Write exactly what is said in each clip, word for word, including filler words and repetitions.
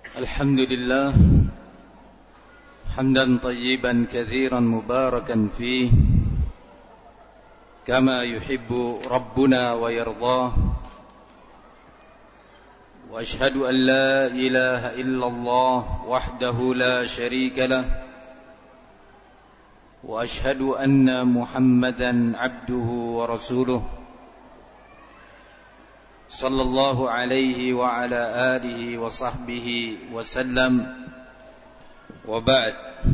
الحمد لله حمدا طيبا كثيرا مباركا فيه كما يحب ربنا ويرضاه وأشهد أن لا إله إلا الله وحده لا شريك له وأشهد أن محمدا عبده ورسوله صلى الله عليه وعلى آله وصحبه وسلم وبعد.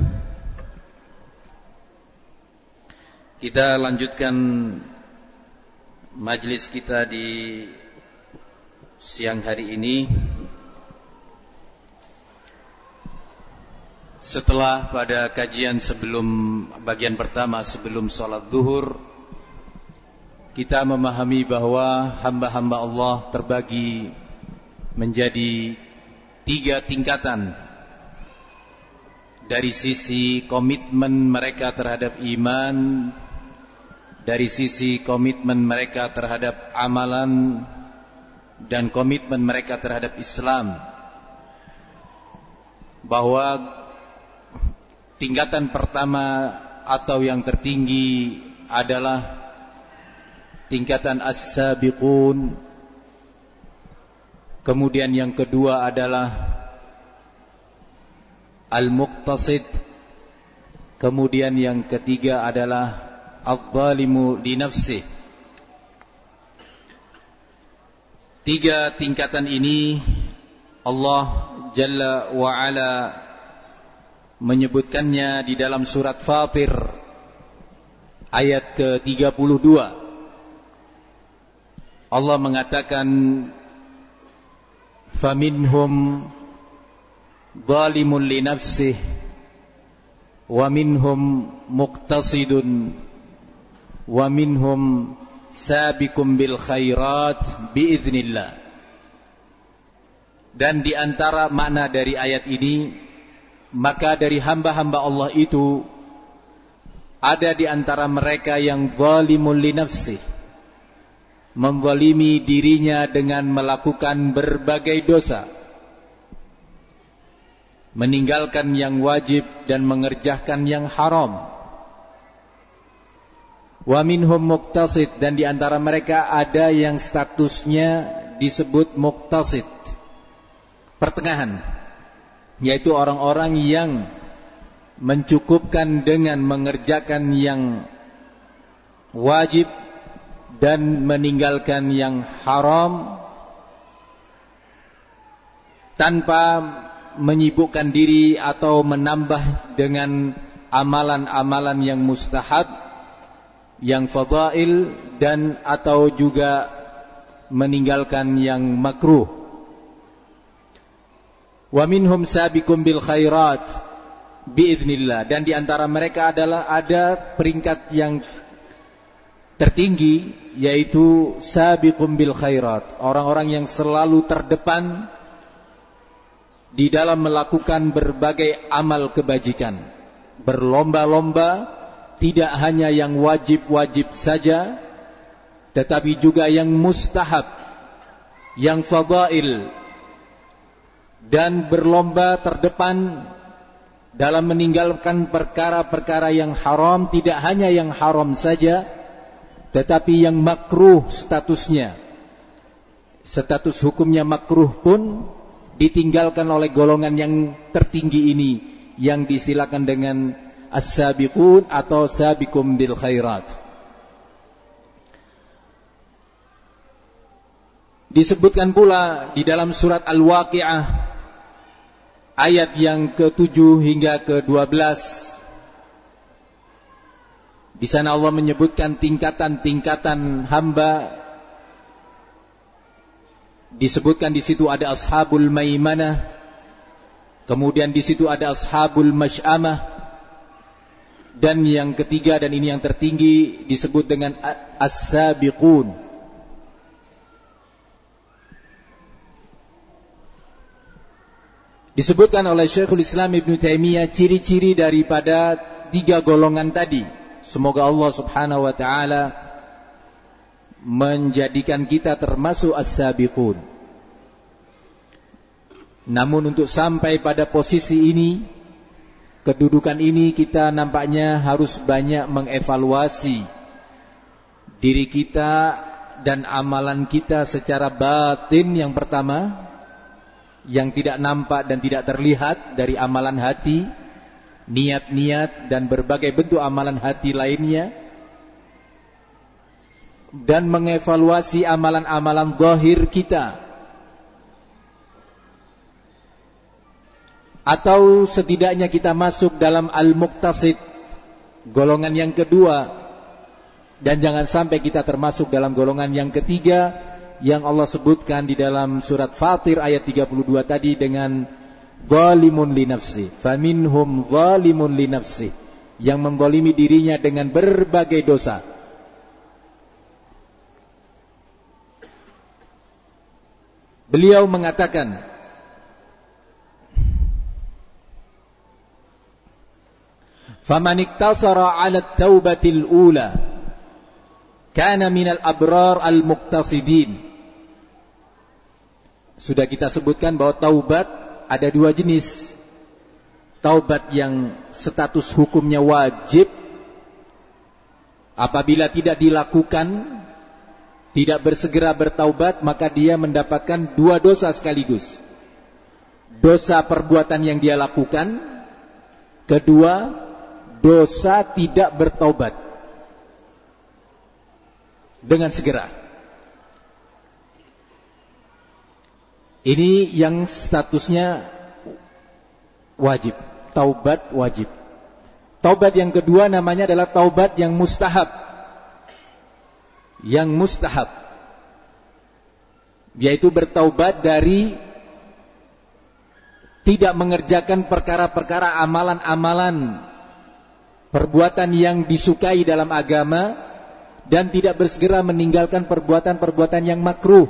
Kita lanjutkan majlis kita di siang hari ini setelah pada kajian sebelum bagian pertama sebelum sholat zuhur kita memahami bahwa hamba-hamba Allah terbagi menjadi tiga tingkatan dari sisi komitmen mereka terhadap iman, dari sisi komitmen mereka terhadap amalan, dan komitmen mereka terhadap Islam. Bahwa tingkatan pertama atau yang tertinggi adalah tingkatan as-sabiqun. Kemudian yang kedua adalah al-muqtasid. Kemudian yang ketiga adalah adh-dhalimu li nafsih. Tiga tingkatan ini Allah Jalla wa Ala menyebutkannya di dalam surat Fatir ayat ke tiga puluh dua. Allah mengatakan faminhum zalimun li nafsihi wa minhum muqtasidun wa minhum sabiqun bil khairat biiznillah. Dan di antara makna dari ayat ini, maka dari hamba-hamba Allah itu ada di antara mereka yang zalimun li nafsihi, menzalimi dirinya dengan melakukan berbagai dosa, meninggalkan yang wajib dan mengerjakan yang haram. Wa minhum muqtasid, dan di antara mereka ada yang statusnya disebut muqtasid, pertengahan, yaitu orang-orang yang mencukupkan dengan mengerjakan yang wajib dan meninggalkan yang haram tanpa menyibukkan diri atau menambah dengan amalan-amalan yang mustahab, yang fadail, dan atau juga meninggalkan yang makruh. Wa minhum sabiqun bil khairat biiznillah, dan di antara mereka adalah ada peringkat yang tertinggi, yaitu sabiqun bil khairat, orang-orang yang selalu terdepan di dalam melakukan berbagai amal kebajikan, berlomba-lomba, tidak hanya yang wajib-wajib saja, tetapi juga yang mustahab, yang fadail, dan berlomba terdepan dalam meninggalkan perkara-perkara yang haram, tidak hanya yang haram saja, tetapi yang makruh statusnya, status hukumnya makruh pun ditinggalkan oleh golongan yang tertinggi ini, yang disilakan dengan as-sabiqun atau sabiqum bil khairat. Disebutkan pula di dalam surat Al-Waqi'ah ayat yang ketujuh hingga ke dua belas. Di sana Allah menyebutkan tingkatan-tingkatan hamba. Disebutkan di situ ada ashabul maimanah, kemudian di situ ada ashabul masy'amah, dan yang ketiga dan ini yang tertinggi disebut dengan as-sabiqun. Disebutkan oleh Syekhul Islam Ibnu Taimiyah ciri-ciri daripada tiga golongan tadi. Semoga Allah Subhanahu wa taala menjadikan kita termasuk as-sabiqun. Namun untuk sampai pada posisi ini, kedudukan ini, kita nampaknya harus banyak mengevaluasi diri kita dan amalan kita secara batin. Yang pertama, yang tidak nampak dan tidak terlihat dari amalan hati, niat-niat dan berbagai bentuk amalan hati lainnya, dan mengevaluasi amalan-amalan zahir kita. Atau setidaknya kita masuk dalam al-muqtasid, golongan yang kedua, dan jangan sampai kita termasuk dalam golongan yang ketiga yang Allah sebutkan di dalam surat Fatir ayat tiga puluh dua tadi dengan zalimun li nafsi, faminhum zalimun li nafsi, yang menzalimi dirinya dengan berbagai dosa. Beliau mengatakan, faman iktasara 'ala at-taubatil ula kana minal abrar al-muqtasidin. Sudah kita sebutkan bahwa taubat ada dua jenis. Taubat yang status hukumnya wajib, apabila tidak dilakukan, tidak bersegera bertaubat, maka dia mendapatkan dua dosa sekaligus. Dosa perbuatan yang dia lakukan, kedua dosa tidak bertaubat dengan segera. Ini yang statusnya wajib, taubat wajib. Taubat yang kedua namanya adalah taubat yang mustahab. Yang mustahab, yaitu bertaubat dari tidak mengerjakan perkara-perkara amalan-amalan, perbuatan yang disukai dalam agama, dan tidak bersegera meninggalkan perbuatan-perbuatan yang makruh.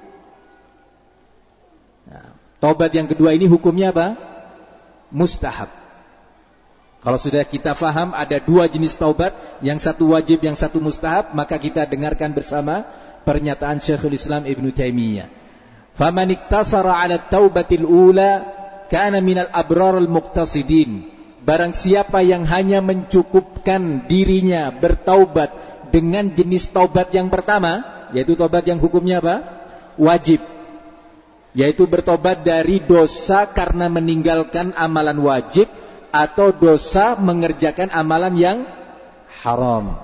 Nah, taubat yang kedua ini hukumnya apa? Mustahab. Kalau sudah kita faham ada dua jenis taubat, yang satu wajib, yang satu mustahab, maka kita dengarkan bersama pernyataan Syekhul Islam Ibnu Taimiyah. Faman iktasara 'ala at-taubatil ula kana minal abraril muqtasidin. Barang siapa yang hanya mencukupkan dirinya bertaubat dengan jenis taubat yang pertama, yaitu taubat yang hukumnya apa? Wajib, yaitu bertobat dari dosa karena meninggalkan amalan wajib atau dosa mengerjakan amalan yang haram.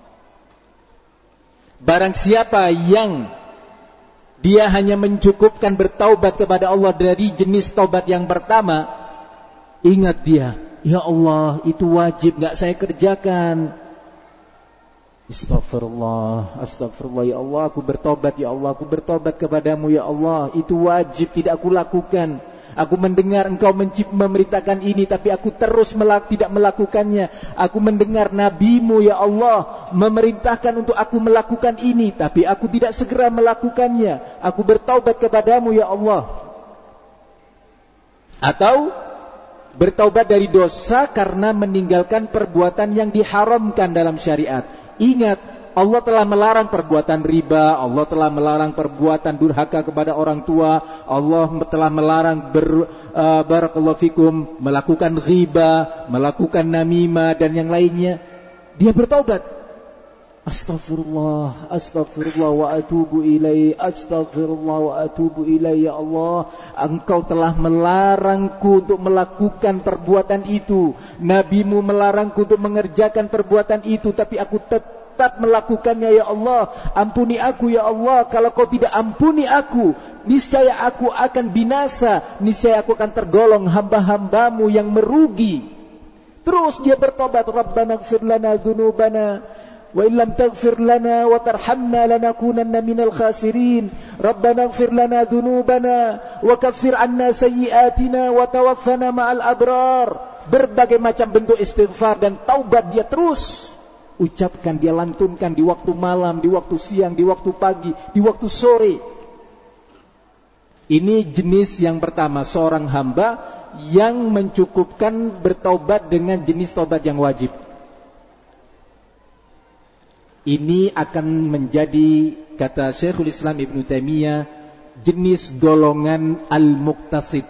Barang siapa yang dia hanya mencukupkan bertaubat kepada Allah dari jenis taubat yang pertama, ingat dia, ya Allah, itu wajib, gak saya kerjakan. Astagfirullah, astagfirullah, ya Allah, aku bertobat, ya Allah, aku bertobat kepadamu, ya Allah, itu wajib, tidak aku lakukan. Aku mendengar engkau memerintahkan ini, tapi aku terus melak, tidak melakukannya. Aku mendengar nabimu, ya Allah, memerintahkan untuk aku melakukan ini, tapi aku tidak segera melakukannya. Aku bertaubat kepadamu, ya Allah. Atau bertaubat dari dosa karena meninggalkan perbuatan yang diharamkan dalam syariat. Ingat, Allah telah melarang perbuatan riba, Allah telah melarang perbuatan durhaka kepada orang tua, Allah telah melarang ber, uh, barakallahu fikum, melakukan riba, melakukan namimah dan yang lainnya. Dia bertaubat. Astaghfirullah, astaghfirullah wa atubu ilaihi, astaghfirullah wa atubu ilaihi, ya Allah, engkau telah melarangku untuk melakukan perbuatan itu, nabimu melarangku untuk mengerjakan perbuatan itu, tapi aku tetap melakukannya, ya Allah. Ampuni aku, ya Allah. Kalau kau tidak ampuni aku, niscaya aku akan binasa, niscaya aku akan tergolong hamba-hambamu yang merugi. Terus dia bertobat, Rabbana ighfir lana dzunubana wa illam taghfir lana wa tarhamna lanakunanna minal khasirin. Rabbana ighfir lana dzunubana wa kaffir 'anna sayyi'atina wa tawaffana ma'al abrar. Berbagai macam bentuk istighfar dan taubat dia terus ucapkan, dia lantunkan di waktu malam, di waktu siang, di waktu pagi, di waktu sore. Ini jenis yang pertama, seorang hamba yang mencukupkan bertaubat dengan jenis taubat yang wajib. Ini akan menjadi, kata Syekhul Islam Ibnu Taimiyah, jenis golongan al-muqtasid.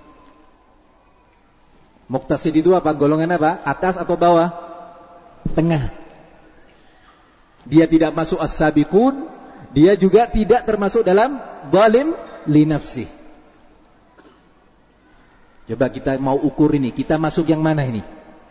Muqtasid itu apa? Golongan apa? Atas atau bawah? Tengah. Dia tidak masuk as-sabiqun, dia juga tidak termasuk dalam zalim li nafsi. Coba kita mau ukur ini, kita masuk yang mana ini?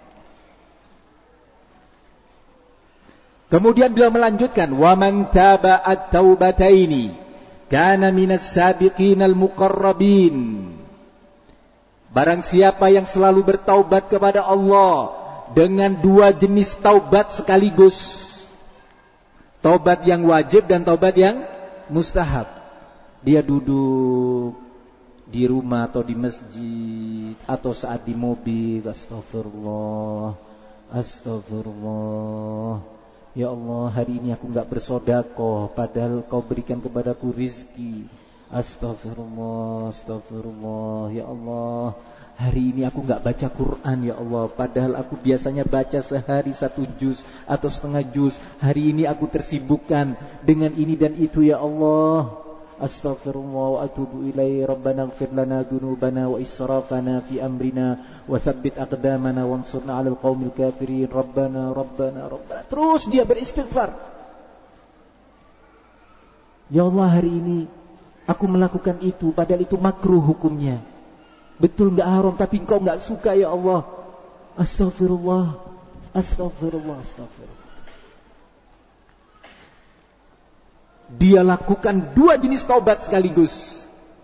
Kemudian beliau melanjutkan, wa man taba at-taubataini kana minas sabiqinal muqarrabin. Barang siapa yang selalu bertaubat kepada Allah dengan dua jenis taubat sekaligus, taubat yang wajib dan taubat yang mustahab. Dia duduk di rumah atau di masjid atau saat di mobil, astagfirullah, astagfirullah. Ya Allah, hari ini aku enggak bersedekah padahal Kau berikan kepadaku rizki. Astagfirullah, astagfirullah. Ya Allah, hari ini aku enggak baca Quran, ya Allah, padahal aku biasanya baca sehari satu juz atau setengah juz. Hari ini aku tersibukkan dengan ini dan itu, ya Allah. Astaghfirullah wa atubu ilaihi. Rabbana ighfir lana dhunubana wa israfana fi amrina wa tsabbit aqdamana wansurna 'alal qaumil kafirin. Rabbana Rabbana Rabbana. Terus dia beristighfar. Ya Allah, hari ini aku melakukan itu padahal itu makruh hukumnya. Betul enggak haram tapi Engkau enggak suka, ya Allah. Astaghfirullah. Astaghfirullah, astaghfirullah. Dia lakukan dua jenis taubat sekaligus.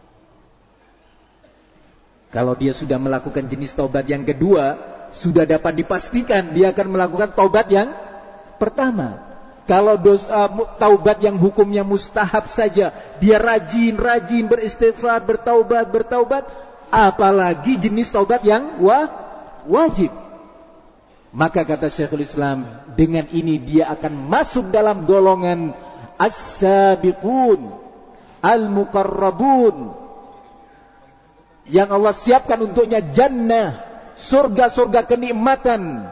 Kalau dia sudah melakukan jenis taubat yang kedua, sudah dapat dipastikan dia akan melakukan taubat yang pertama. Kalau dosa taubat yang hukumnya mustahab saja, dia rajin-rajin beristighfar, bertaubat, bertaubat, apalagi jenis taubat yang wa, wajib. Maka kata Syekhul Islam, dengan ini dia akan masuk dalam golongan as-sabiqun al-muqarrabun, yang Allah siapkan untuknya jannah, surga-surga kenikmatan.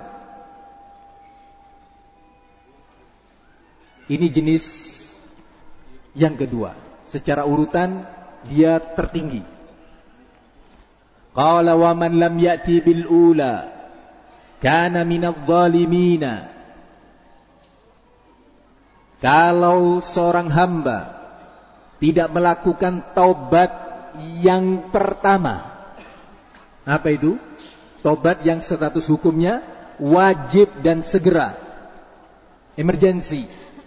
Ini jenis yang kedua. Secara urutan dia tertinggi. Qala wa man lam ya'ti bil ula kana minadh zalimina. Kalau seorang hamba tidak melakukan taubat yang pertama, apa itu? Taubat yang status hukumnya wajib dan segera, emergency.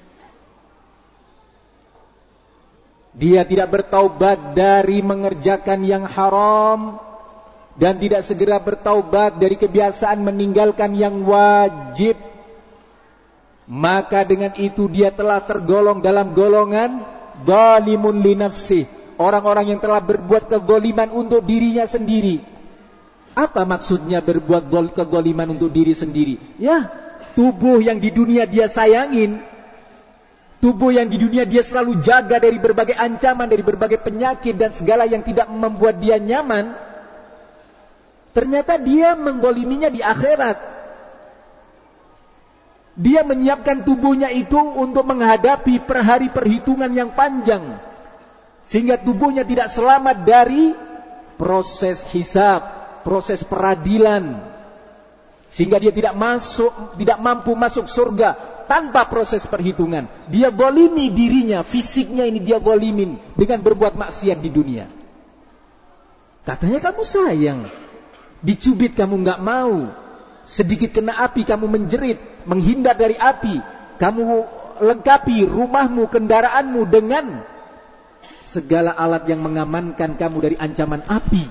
Dia tidak bertaubat dari mengerjakan yang haram dan tidak segera bertaubat dari kebiasaan meninggalkan yang wajib, maka dengan itu dia telah tergolong dalam golongan zalimun li nafsih, orang-orang yang telah berbuat kezaliman untuk dirinya sendiri. Apa maksudnya berbuat kezaliman untuk diri sendiri? Ya, tubuh yang di dunia dia sayangin, tubuh yang di dunia dia selalu jaga dari berbagai ancaman, dari berbagai penyakit dan segala yang tidak membuat dia nyaman, ternyata dia menggoliminya di akhirat. Dia menyiapkan tubuhnya itu untuk menghadapi perhari perhitungan yang panjang, sehingga tubuhnya tidak selamat dari proses hisab, proses peradilan, sehingga dia tidak masuk, tidak mampu masuk surga tanpa proses perhitungan. Dia zalimi dirinya, fisiknya ini dia zalimin dengan berbuat maksiat di dunia. Katanya kamu sayang, dicubit kamu enggak mau, sedikit kena api kamu menjerit, menghindar dari api, kamu lengkapi rumahmu, kendaraanmu dengan segala alat yang mengamankan kamu dari ancaman api.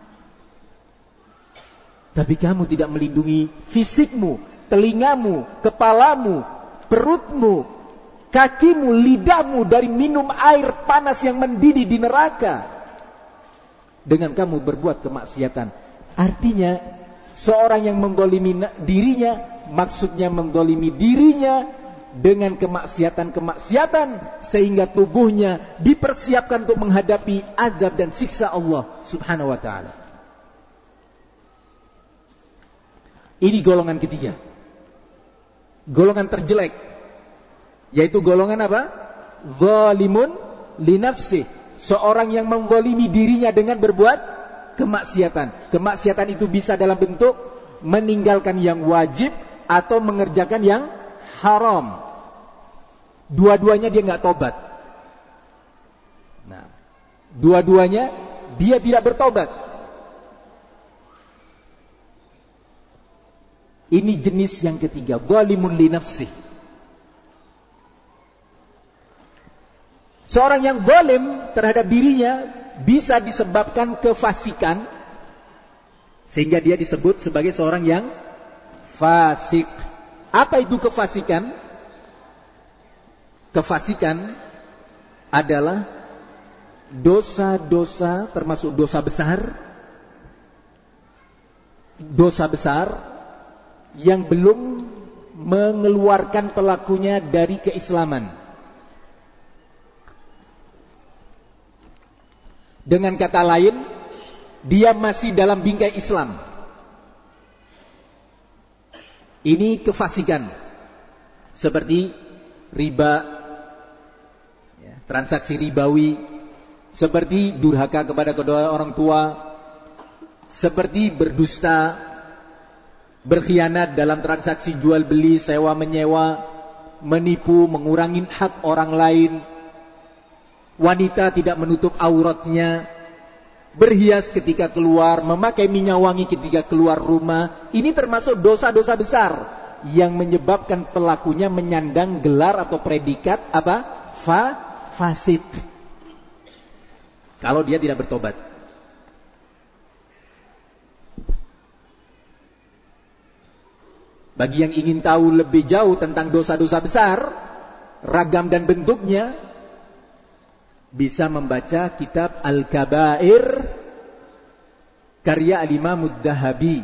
Tapi kamu tidak melindungi fisikmu, telingamu, kepalamu, perutmu, kakimu, lidahmu dari minum air panas yang mendidih di neraka, dengan kamu berbuat kemaksiatan. Artinya seorang yang menggolimi dirinya, maksudnya menggolimi dirinya dengan kemaksiatan-kemaksiatan, sehingga tubuhnya dipersiapkan untuk menghadapi azab dan siksa Allah subhanahu wa ta'ala. Ini golongan ketiga, golongan terjelek, yaitu golongan apa? Zalimun li nafsih, seorang yang menggolimi dirinya dengan berbuat kemaksiatan. Kemaksiatan itu bisa dalam bentuk meninggalkan yang wajib atau mengerjakan yang haram. Dua-duanya dia nggak tobat. Nah, dua-duanya dia tidak bertobat. Ini jenis yang ketiga, zalimun li nafsih. Seorang yang zalim terhadap dirinya bisa disebabkan kefasikan, sehingga dia disebut sebagai seorang yang fasik. Apa itu kefasikan? Kefasikan adalah dosa-dosa, termasuk dosa besar, dosa besar yang belum mengeluarkan pelakunya dari keislaman. Dengan kata lain, dia masih dalam bingkai Islam. Ini kefasikan. Seperti riba, transaksi ribawi, seperti durhaka kepada kedua orang tua, seperti berdusta, berkhianat dalam transaksi jual beli, sewa menyewa, menipu, mengurangi hak orang lain, wanita tidak menutup auratnya, berhias ketika keluar, memakai minyak wangi ketika keluar rumah. Ini termasuk dosa-dosa besar yang menyebabkan pelakunya menyandang gelar atau predikat apa? Fa fasik, kalau dia tidak bertobat. Bagi yang ingin tahu lebih jauh tentang dosa-dosa besar, ragam dan bentuknya, bisa membaca kitab Al-Kabair karya Al-Imam Ad-Dhahabi.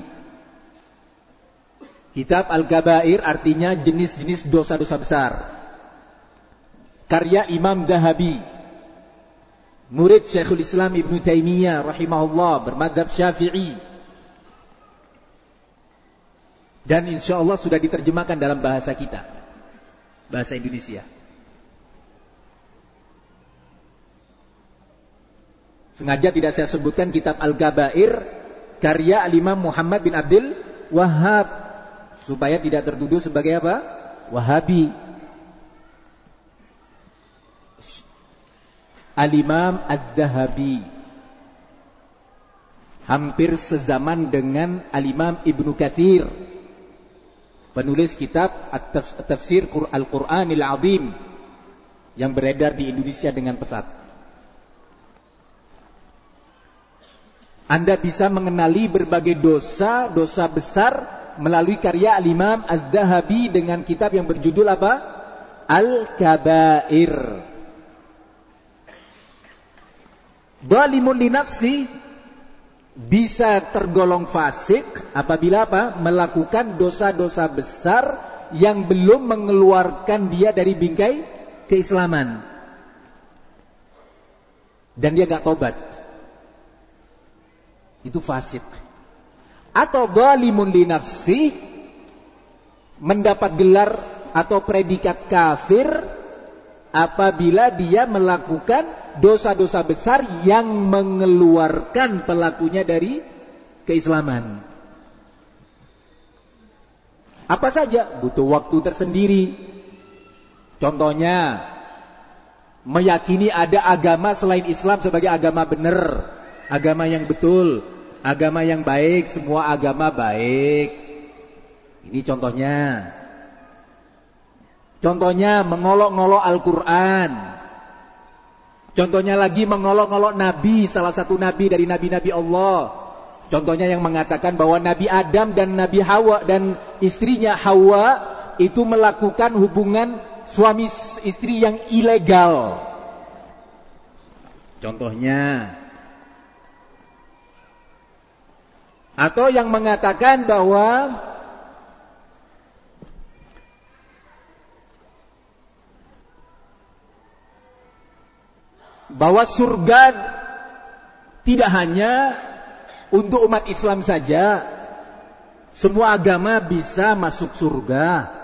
Kitab Al-Kabair artinya jenis-jenis dosa-dosa besar, karya Imam Dhahabi, murid Syekhul Islam Ibnu Taimiyah rahimahullah, bermadzhab Syafi'i, dan insya Allah sudah diterjemahkan dalam bahasa kita, bahasa Indonesia. Sengaja tidak saya sebutkan kitab Al-Kabair karya Al-Imam Muhammad bin Abdul Wahhab, supaya tidak tertuduh sebagai apa? Wahabi. Al-Imam Ad-Dhahabi hampir sezaman dengan Al-Imam Ibnu Katsir, penulis kitab At-Tafsir Al-Qur'anil Azim yang beredar di Indonesia dengan pesat. Anda bisa mengenali berbagai dosa, dosa besar melalui karya Al-Imam Ad-Dhahabi dengan kitab yang berjudul apa? Al-Kabair. Zalimun li nafsi bisa tergolong fasik apabila apa? Melakukan dosa-dosa besar yang belum mengeluarkan dia dari bingkai keislaman, dan dia gak tobat. Itu fasik. Atau zalimun li nafsi mendapat gelar atau predikat kafir apabila dia melakukan dosa-dosa besar yang mengeluarkan pelakunya dari keislaman. Apa saja? Butuh waktu tersendiri. Contohnya, meyakini ada agama selain Islam sebagai agama benar, agama yang betul, agama yang baik, semua agama baik. Ini contohnya. Contohnya mengolok-ngolok Al-Quran. Contohnya lagi mengolok-ngolok Nabi, salah satu Nabi dari Nabi-Nabi Allah. Contohnya yang mengatakan bahwa Nabi Adam dan Nabi Hawa dan istrinya Hawa itu melakukan hubungan suami istri yang ilegal. Contohnya. Atau yang mengatakan bahwa bahwa surga tidak hanya untuk umat Islam saja, semua agama bisa masuk surga.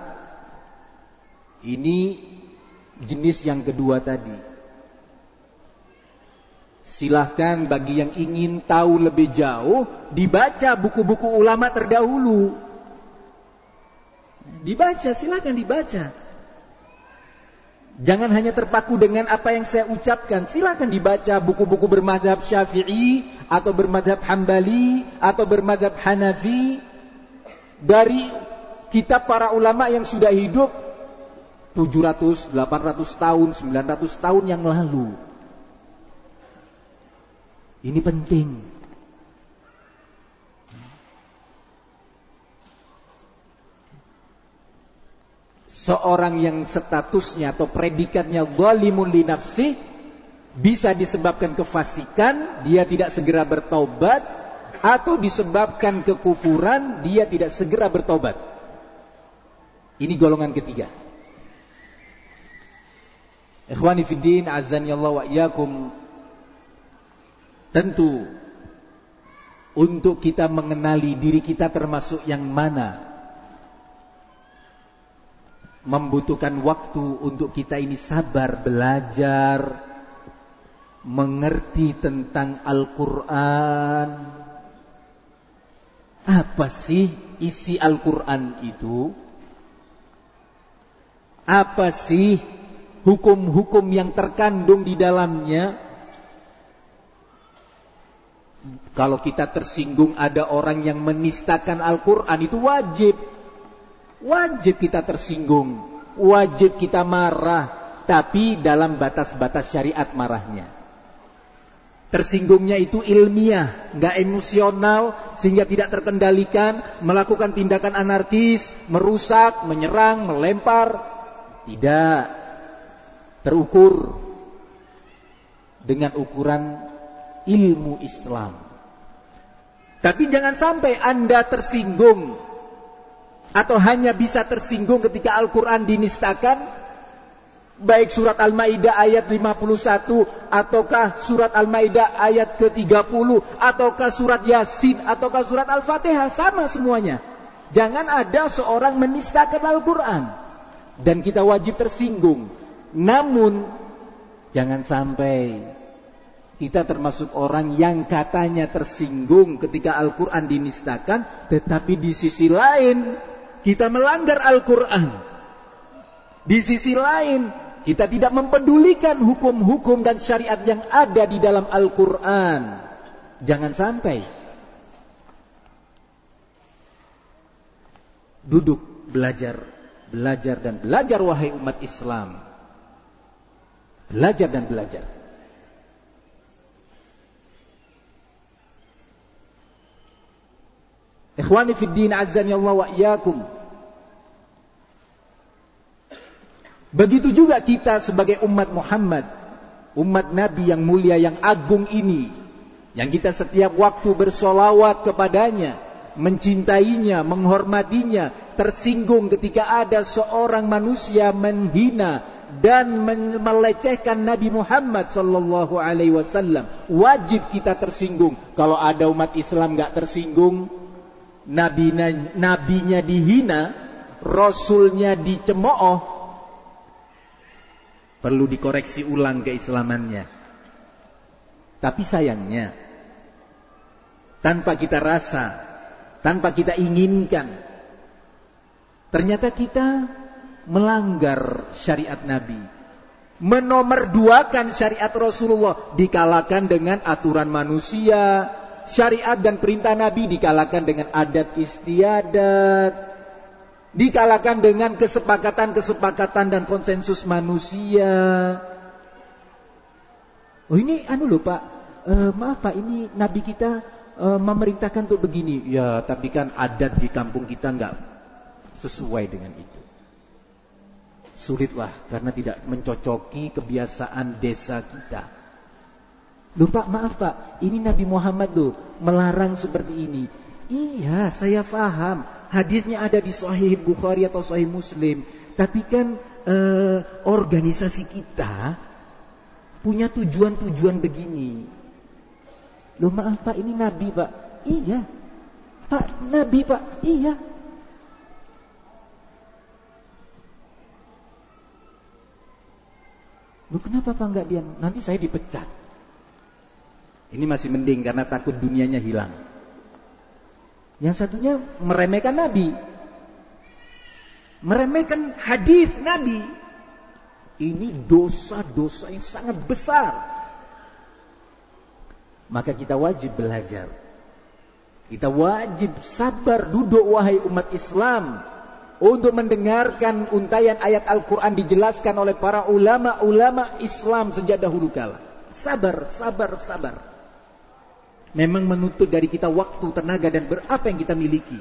Ini jenis yang kedua tadi. Silahkan bagi yang ingin tahu lebih jauh, dibaca buku-buku ulama terdahulu. Dibaca, silahkan dibaca. Jangan hanya terpaku dengan apa yang saya ucapkan. Silahkan dibaca buku-buku bermadzhab Syafi'i atau bermadzhab Hambali atau bermadzhab Hanafi dari kitab para ulama yang sudah hidup tujuh ratus, delapan ratus tahun, sembilan ratus tahun yang lalu. Ini penting. Seorang yang statusnya atau predikatnya zalimun li nafsih bisa disebabkan kefasikan, dia tidak segera bertaubat, atau disebabkan kekufuran, dia tidak segera bertaubat. Ini golongan ketiga. Ikhwani fiddin, azani Allah wa iyyakum. Tentu untuk kita mengenali diri kita termasuk yang mana, membutuhkan waktu untuk kita ini sabar belajar, mengerti tentang Al-Quran. Apa sih isi Al-Quran itu? Apa sih hukum-hukum yang terkandung di dalamnya? Kalau kita tersinggung ada orang yang menistakan Al-Quran, itu wajib. Wajib kita tersinggung, wajib kita marah, tapi dalam batas-batas syariat marahnya. Tersinggungnya itu ilmiah, gak emosional, sehingga tidak terkendalikan, melakukan tindakan anarkis, merusak, menyerang, melempar. Tidak. Terukur dengan ukuran ilmu Islam. Tapi jangan sampai Anda tersinggung atau hanya bisa tersinggung ketika Al-Quran dinistakan, baik surat Al-Maidah ayat lima puluh satu, ataukah surat Al-Maidah ayat ke tiga puluh, ataukah surat Yasin, ataukah surat Al-Fatihah, sama semuanya. Jangan ada seorang menistakan Al-Quran dan kita wajib tersinggung. Namun jangan sampai kita termasuk orang yang katanya tersinggung ketika Al-Quran dinistakan, tetapi di sisi lain kita melanggar Al-Quran. Di sisi lain kita tidak mempedulikan hukum-hukum dan syariat yang ada di dalam Al-Quran. Jangan sampai. Duduk belajar, belajar dan belajar wahai umat Islam. Belajar dan belajar. Ikhwani fid din, azani Allah wa iyyakum. Begitu juga kita sebagai umat Muhammad, umat Nabi yang mulia, yang agung ini, yang kita setiap waktu bersolawat kepadanya, mencintainya, menghormatinya, tersinggung ketika ada seorang manusia menghina dan melecehkan Nabi Muhammad sallallahu alaihi wasallam. Wajib kita tersinggung. Kalau ada umat Islam enggak tersinggung, nabinya nabinya dihina, rasulnya dicemooh, perlu dikoreksi ulang keislamannya. Tapi sayangnya, tanpa kita rasa, tanpa kita inginkan, ternyata kita melanggar syariat Nabi, menomorduakan syariat Rasulullah, dikalahkan dengan aturan manusia. Syariat dan perintah Nabi dikalahkan dengan adat istiadat, dikalahkan dengan kesepakatan-kesepakatan dan konsensus manusia. Oh ini anu loh Pak, e, maaf Pak, ini Nabi kita e, memerintahkan untuk begini. Ya tapi kan adat di kampung kita enggak sesuai dengan itu. Sulitlah karena tidak mencocoki kebiasaan desa kita. Loh Pak, maaf Pak, ini Nabi Muhammad loh melarang seperti ini. Iya, saya paham. Hadisnya ada di Sahih Bukhari atau Sahih Muslim. Tapi kan eh, organisasi kita punya tujuan-tujuan begini. Loh maaf Pak, ini Nabi Pak. Iya. Pak, Nabi Pak. Iya. Loh kenapa Pak enggak dia? Nanti saya dipecat. Ini masih mending karena takut dunianya hilang. Yang satunya meremehkan Nabi, meremehkan hadis Nabi. Ini dosa-dosa yang sangat besar. Maka kita wajib belajar. Kita wajib sabar duduk wahai umat Islam untuk mendengarkan untayan ayat Al-Quran dijelaskan oleh para ulama-ulama Islam sejak dahulu kala. Sabar, sabar, sabar. Memang menuntut dari kita waktu, tenaga, dan berapa yang kita miliki.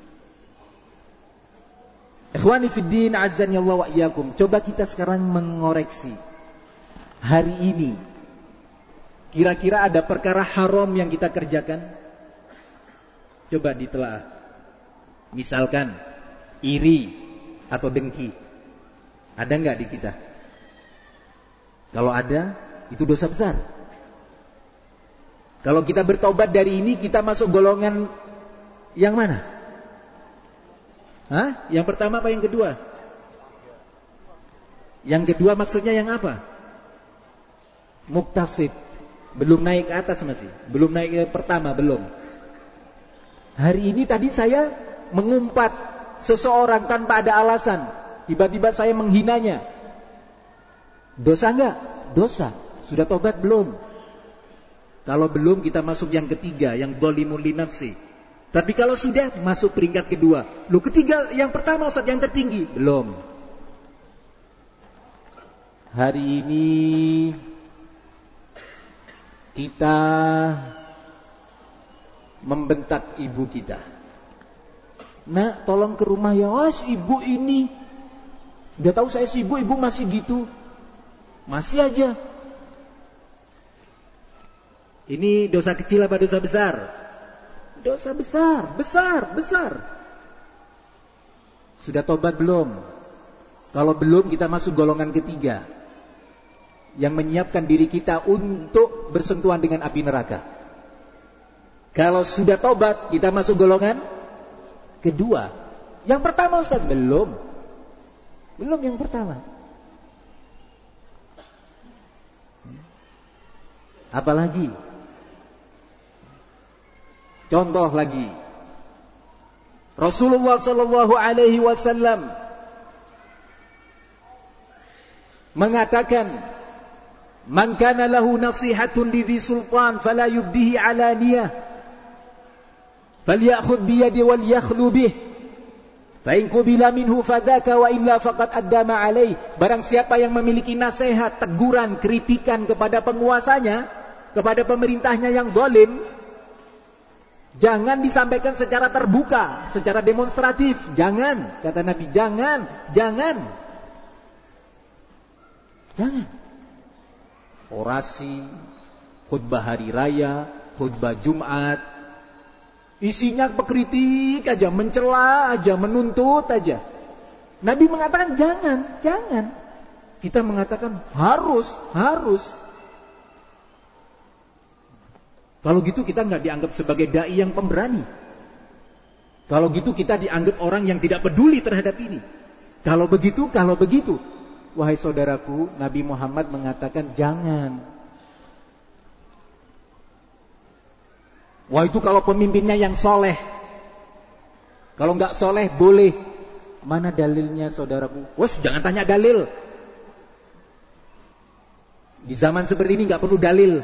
Ikhwani fiddin, azzani Allah wa iyyakum. Coba kita sekarang mengoreksi. Hari ini kira-kira ada perkara haram yang kita kerjakan? Coba ditelaah. Misalkan iri atau dengki. Ada enggak di kita? Kalau ada, itu dosa besar. Kalau kita bertobat dari ini, kita masuk golongan yang mana? Hah? Yang pertama apa yang kedua? Yang kedua maksudnya yang apa? Muktasid. Belum naik ke atas masih. Belum naik ke pertama, belum. Hari ini tadi saya mengumpat seseorang tanpa ada alasan. Tiba-tiba saya menghinanya. Dosa enggak? Dosa. Sudah tobat belum? Kalau belum, kita masuk yang ketiga, yang dzalimun li nafsi. Tapi kalau sudah, masuk peringkat kedua. Lu ketiga, yang pertama Ustaz, yang tertinggi. Belum. Hari ini kita membentak ibu kita. Nak, tolong ke rumah ya. Was, ibu ini sudah tahu saya sibuk, ibu masih gitu. Masih aja. Ini dosa kecil apa dosa besar? Dosa besar, besar, besar. Sudah tobat belum? Kalau belum, kita masuk golongan ketiga, yang menyiapkan diri kita untuk bersentuhan dengan api neraka. Kalau sudah tobat, kita masuk golongan kedua. Yang pertama Ustaz, belum. Belum yang pertama. Apalagi? Contoh lagi, Rasulullah sallallahu alaihi wasallam mengatakan, "Man kana lahu nasihatun lidhi sultan fala yubdihi alaniyah, falyakhudh bi yadi wal yakhlu bih, fa in qubila minhu fadzaka wa illa faqad addama alaih." Barang siapa yang memiliki nasihat, teguran, kritikan kepada penguasanya, kepada pemerintahnya yang zalim, jangan disampaikan secara terbuka, secara demonstratif. Jangan, kata Nabi, jangan, jangan. Jangan. Orasi, khutbah hari raya, khutbah Jumat, isinya pekritik aja, mencela aja, menuntut aja. Nabi mengatakan jangan, jangan. Kita mengatakan harus, harus. Kalau gitu kita nggak dianggap sebagai dai yang pemberani. Kalau gitu kita dianggap orang yang tidak peduli terhadap ini. Kalau begitu, kalau begitu, wahai saudaraku, Nabi Muhammad mengatakan jangan. Wah, itu kalau pemimpinnya yang soleh. Kalau nggak soleh boleh. Mana dalilnya saudaraku? Wes, jangan tanya dalil. Di zaman seperti ini nggak perlu dalil.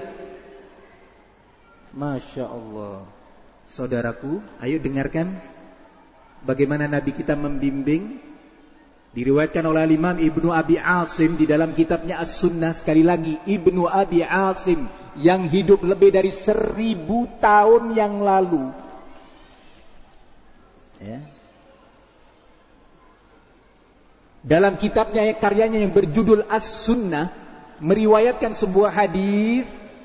Masya Allah. Saudaraku, ayo dengarkan bagaimana Nabi kita membimbing. Diriwayatkan oleh Imam Ibnu Abi Asim di dalam kitabnya As-Sunnah. Sekali lagi, Ibnu Abi Asim yang hidup lebih dari seribu tahun yang lalu, ya. Dalam kitabnya, karyanya yang berjudul As-Sunnah, meriwayatkan sebuah hadis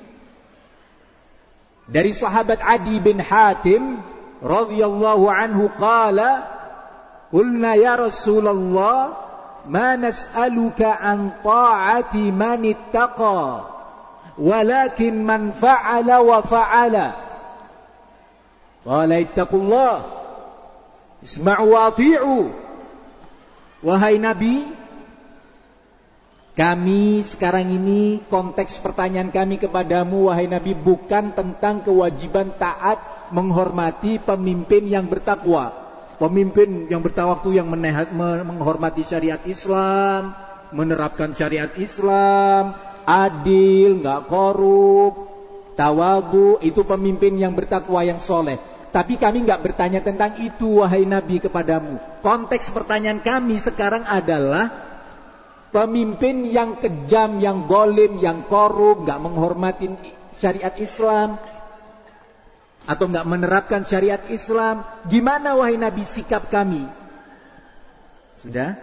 dari sahabat Adi bin Hatim radhiyallahu anhu qala, qulna ya Rasulullah ma nas'aluka an ta'ati man ittaqa walakin man fa'ala wa fa'ala. Qala ittaqullah isma'u wa ati'u. Wahai Nabi, Kami sekarang ini, konteks pertanyaan kami kepadamu wahai Nabi, bukan tentang kewajiban taat menghormati pemimpin yang bertakwa. Pemimpin yang bertakwa itu yang menehat, menghormati syariat Islam, menerapkan syariat Islam, adil, gak korup, tawadhu, itu pemimpin yang bertakwa, yang soleh. Tapi kami gak bertanya tentang itu wahai Nabi kepadamu. Konteks pertanyaan kami sekarang adalah pemimpin yang kejam, yang zalim, yang korup, gak menghormati syariat Islam atau gak menerapkan syariat Islam. Gimana wahai Nabi sikap kami? Sudah?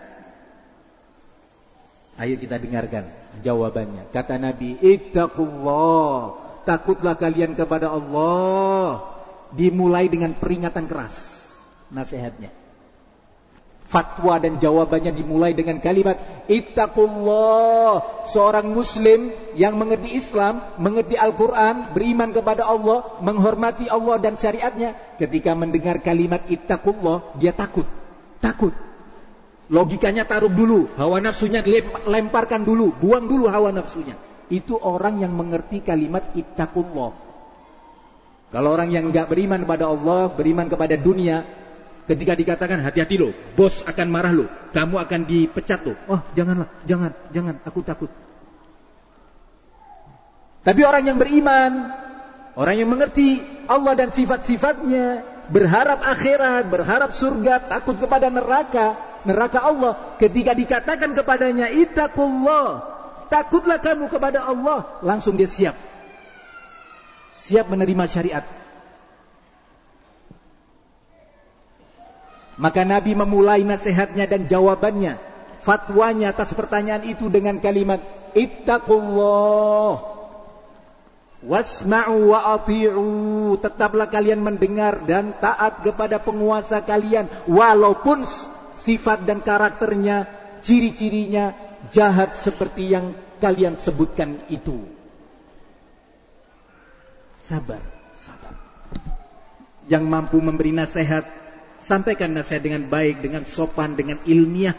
Ayo kita dengarkan jawabannya. Kata Nabi, ittaqullah, takutlah kalian kepada Allah. Dimulai dengan peringatan keras nasihatnya. Fatwa dan jawabannya dimulai dengan kalimat ittaqullah. Seorang muslim yang mengerti Islam, mengerti Al-Quran, beriman kepada Allah, menghormati Allah dan syariatnya, ketika mendengar kalimat ittaqullah, dia takut. Takut. Logikanya taruh dulu, hawa nafsunya lemparkan dulu, buang dulu hawa nafsunya. Itu orang yang mengerti kalimat ittaqullah. Kalau orang yang enggak beriman kepada Allah, beriman kepada dunia, ketika dikatakan hati-hati lo, bos akan marah lo, kamu akan dipecat lo. Oh janganlah, jangan, jangan, aku takut. Tapi orang yang beriman, orang yang mengerti Allah dan sifat-sifatnya, berharap akhirat, berharap surga, takut kepada neraka, neraka Allah, ketika dikatakan kepadanya ittaqullah, takutlah kamu kepada Allah, langsung dia siap. Siap menerima syariat. Maka Nabi memulai nasihatnya dan jawabannya, fatwanya atas pertanyaan itu dengan kalimat ittaqullah wasma'u wa ati'u. Tetaplah kalian mendengar dan taat kepada penguasa kalian, walaupun sifat dan karakternya, ciri-cirinya jahat seperti yang kalian sebutkan itu. Sabar, sabar. Yang mampu memberi nasihat, sampaikan nasihat dengan baik, dengan sopan, dengan ilmiah.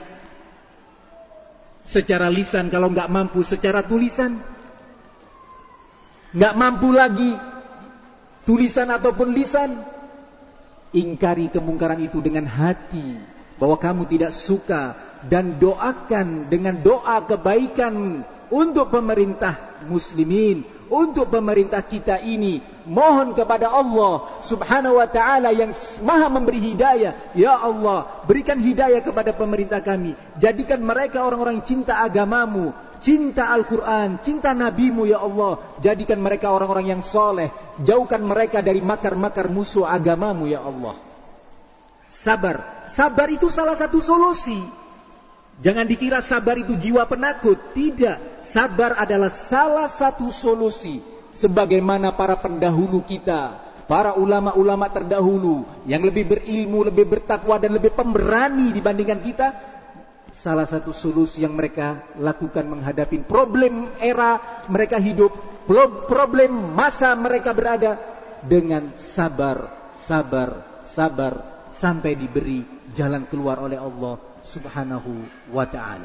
Secara lisan, kalau nggak mampu secara tulisan. Nggak mampu lagi tulisan ataupun lisan, ingkari kemungkaran itu dengan hati, bahwa kamu tidak suka, dan doakan dengan doa kebaikan untuk pemerintah muslimin, untuk pemerintah kita ini. Mohon kepada Allah subhanahu wa ta'ala yang maha memberi hidayah, ya Allah, berikan hidayah kepada pemerintah kami, jadikan mereka orang-orang cinta agamamu, cinta Al-Quran, cinta nabimu, ya Allah. Jadikan mereka orang-orang yang soleh, jauhkan mereka dari makar-makar musuh agamamu, ya Allah. Sabar, sabar itu salah satu solusi. Jangan dikira sabar itu jiwa penakut. Tidak, sabar adalah salah satu solusi. Sebagaimana para pendahulu kita, para ulama-ulama terdahulu yang lebih berilmu, lebih bertakwa dan lebih pemberani dibandingkan kita, salah satu solusi yang mereka lakukan menghadapi problem era mereka hidup, problem masa mereka berada, dengan sabar, sabar, sabar, sampai diberi jalan keluar oleh Allah subhanahu wa ta'ala.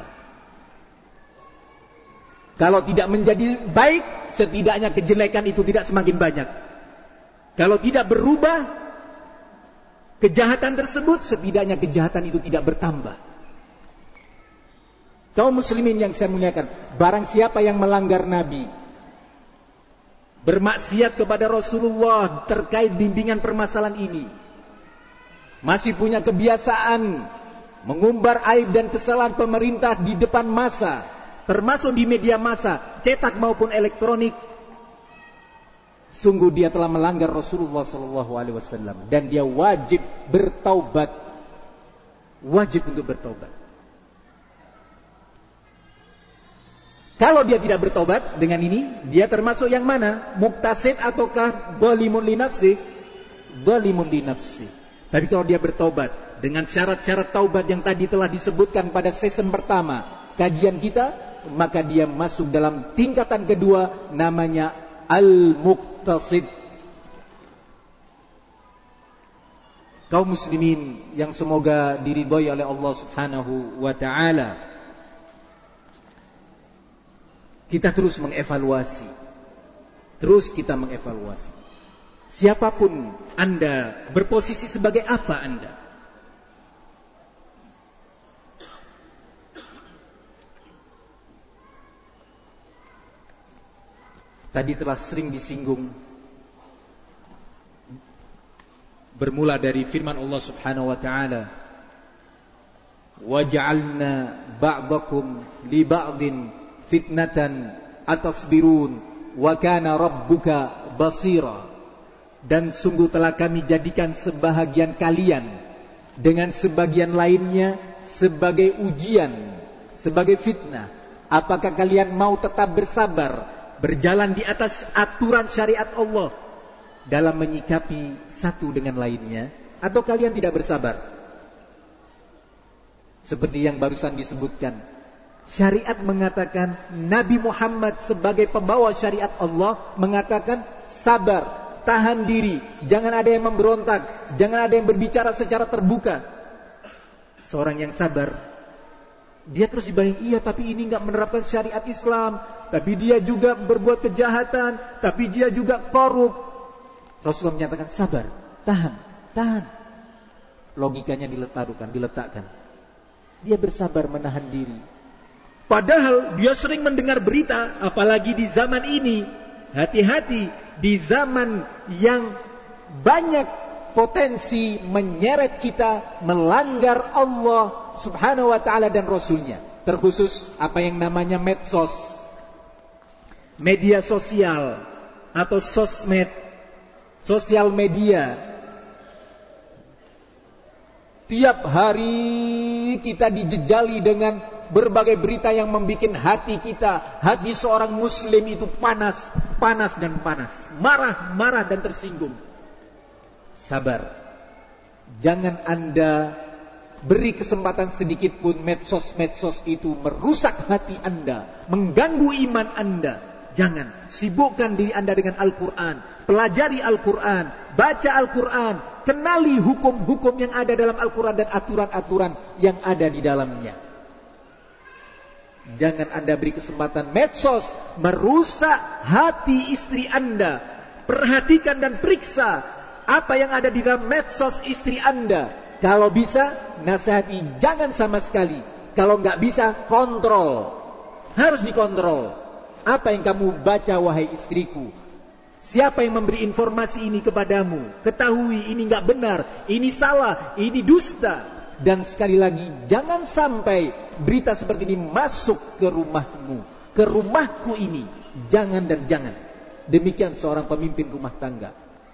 Kalau tidak menjadi baik, setidaknya kejelekan itu tidak semakin banyak. Kalau tidak berubah kejahatan tersebut, setidaknya kejahatan itu tidak bertambah. Kaum muslimin yang saya muliakan, barang siapa yang melanggar Nabi, bermaksiat kepada Rasulullah terkait bimbingan permasalahan ini, masih punya kebiasaan mengumbar aib dan kesalahan pemerintah di depan massa, termasuk di media massa, cetak maupun elektronik, sungguh dia telah melanggar Rasulullah sallallahu alaihi wasallam, dan dia wajib bertaubat, wajib untuk bertaubat. Kalau dia tidak bertobat dengan ini, dia termasuk yang mana? Muktasid ataukah zalimun li nafsi? Zalimun li nafsi. Tapi kalau dia bertobat dengan syarat-syarat taubat yang tadi telah disebutkan pada season pertama kajian kita, maka dia masuk dalam tingkatan kedua, namanya al-muqtasid. Kaum muslimin yang semoga diridhai oleh Allah subhanahu wa ta'ala, kita terus mengevaluasi. Terus kita mengevaluasi. Siapapun Anda, berposisi sebagai apa Anda? Tadi telah sering disinggung, bermula dari firman Allah Subhanahu wa taala, "Waja'alna ba'dakum li ba'din fitnatan atasbirun wa kana rabbuka basira." Dan sungguh telah kami jadikan sebahagian kalian dengan sebagian lainnya sebagai ujian, sebagai fitnah. Apakah kalian mau tetap bersabar, berjalan di atas aturan syariat Allah dalam menyikapi satu dengan lainnya, atau kalian tidak bersabar? Seperti yang barusan disebutkan, syariat mengatakan, Nabi Muhammad sebagai pembawa syariat Allah mengatakan sabar, tahan diri, jangan ada yang memberontak, jangan ada yang berbicara secara terbuka. Seorang yang sabar, dia terus dibayang, iya tapi ini enggak menerapkan syariat Islam, tapi dia juga berbuat kejahatan, tapi dia juga korup. Rasulullah menyatakan sabar, tahan, tahan. Logikanya diletakkan, diletakkan. Dia bersabar menahan diri. Padahal dia sering mendengar berita, apalagi di zaman ini. Hati-hati, di zaman yang banyak potensi menyeret kita melanggar Allah Subhanahu wa ta'ala dan Rasulnya. Terkhusus apa yang namanya medsos, media sosial atau sosmed, sosial media. Tiap hari kita dijejali dengan berbagai berita yang membuat hati kita, hati seorang muslim itu panas, panas dan panas, marah, marah dan tersinggung. Sabar. Jangan Anda beri kesempatan sedikit pun medsos-medsos itu merusak hati Anda, mengganggu iman Anda. Jangan. Sibukkan diri Anda dengan Al-Quran, pelajari Al-Quran, baca Al-Quran, kenali hukum-hukum yang ada dalam Al-Quran dan aturan-aturan yang ada di dalamnya. Jangan Anda beri kesempatan medsos merusak hati istri Anda. Perhatikan dan periksa apa yang ada di dalam medsos istri Anda. Kalau bisa, nasihati jangan sama sekali. Kalau nggak bisa, kontrol. Harus dikontrol. Apa yang kamu baca wahai istriku? Siapa yang memberi informasi ini kepadamu? Ketahui ini nggak benar, ini salah, ini dusta. Dan sekali lagi, jangan sampai berita seperti ini masuk ke rumahmu, ke rumahku ini. Jangan dan jangan. Demikian seorang pemimpin rumah tangga.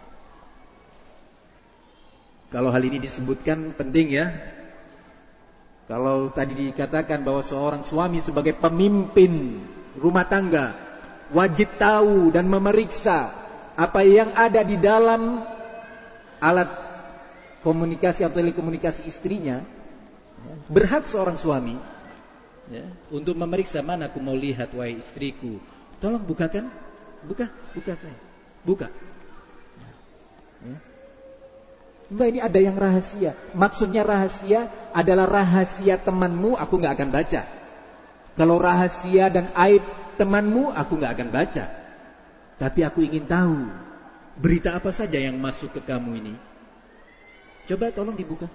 Kalau hal ini disebutkan penting ya. Kalau tadi dikatakan bahwa seorang suami sebagai pemimpin rumah tangga wajib tahu dan memeriksa apa yang ada di dalam alat komunikasi atau telekomunikasi istrinya. Berhak seorang suami ya, untuk memeriksa, mana aku mau lihat wahai istriku, tolong bukakan, buka, buka saya, buka. Ya. Enggak, ini ada yang rahasia. Maksudnya rahasia adalah rahasia temanmu, aku nggak akan baca. Kalau rahasia dan aib temanmu, aku nggak akan baca. Tapi aku ingin tahu berita apa saja yang masuk ke kamu ini. Coba tolong dibuka.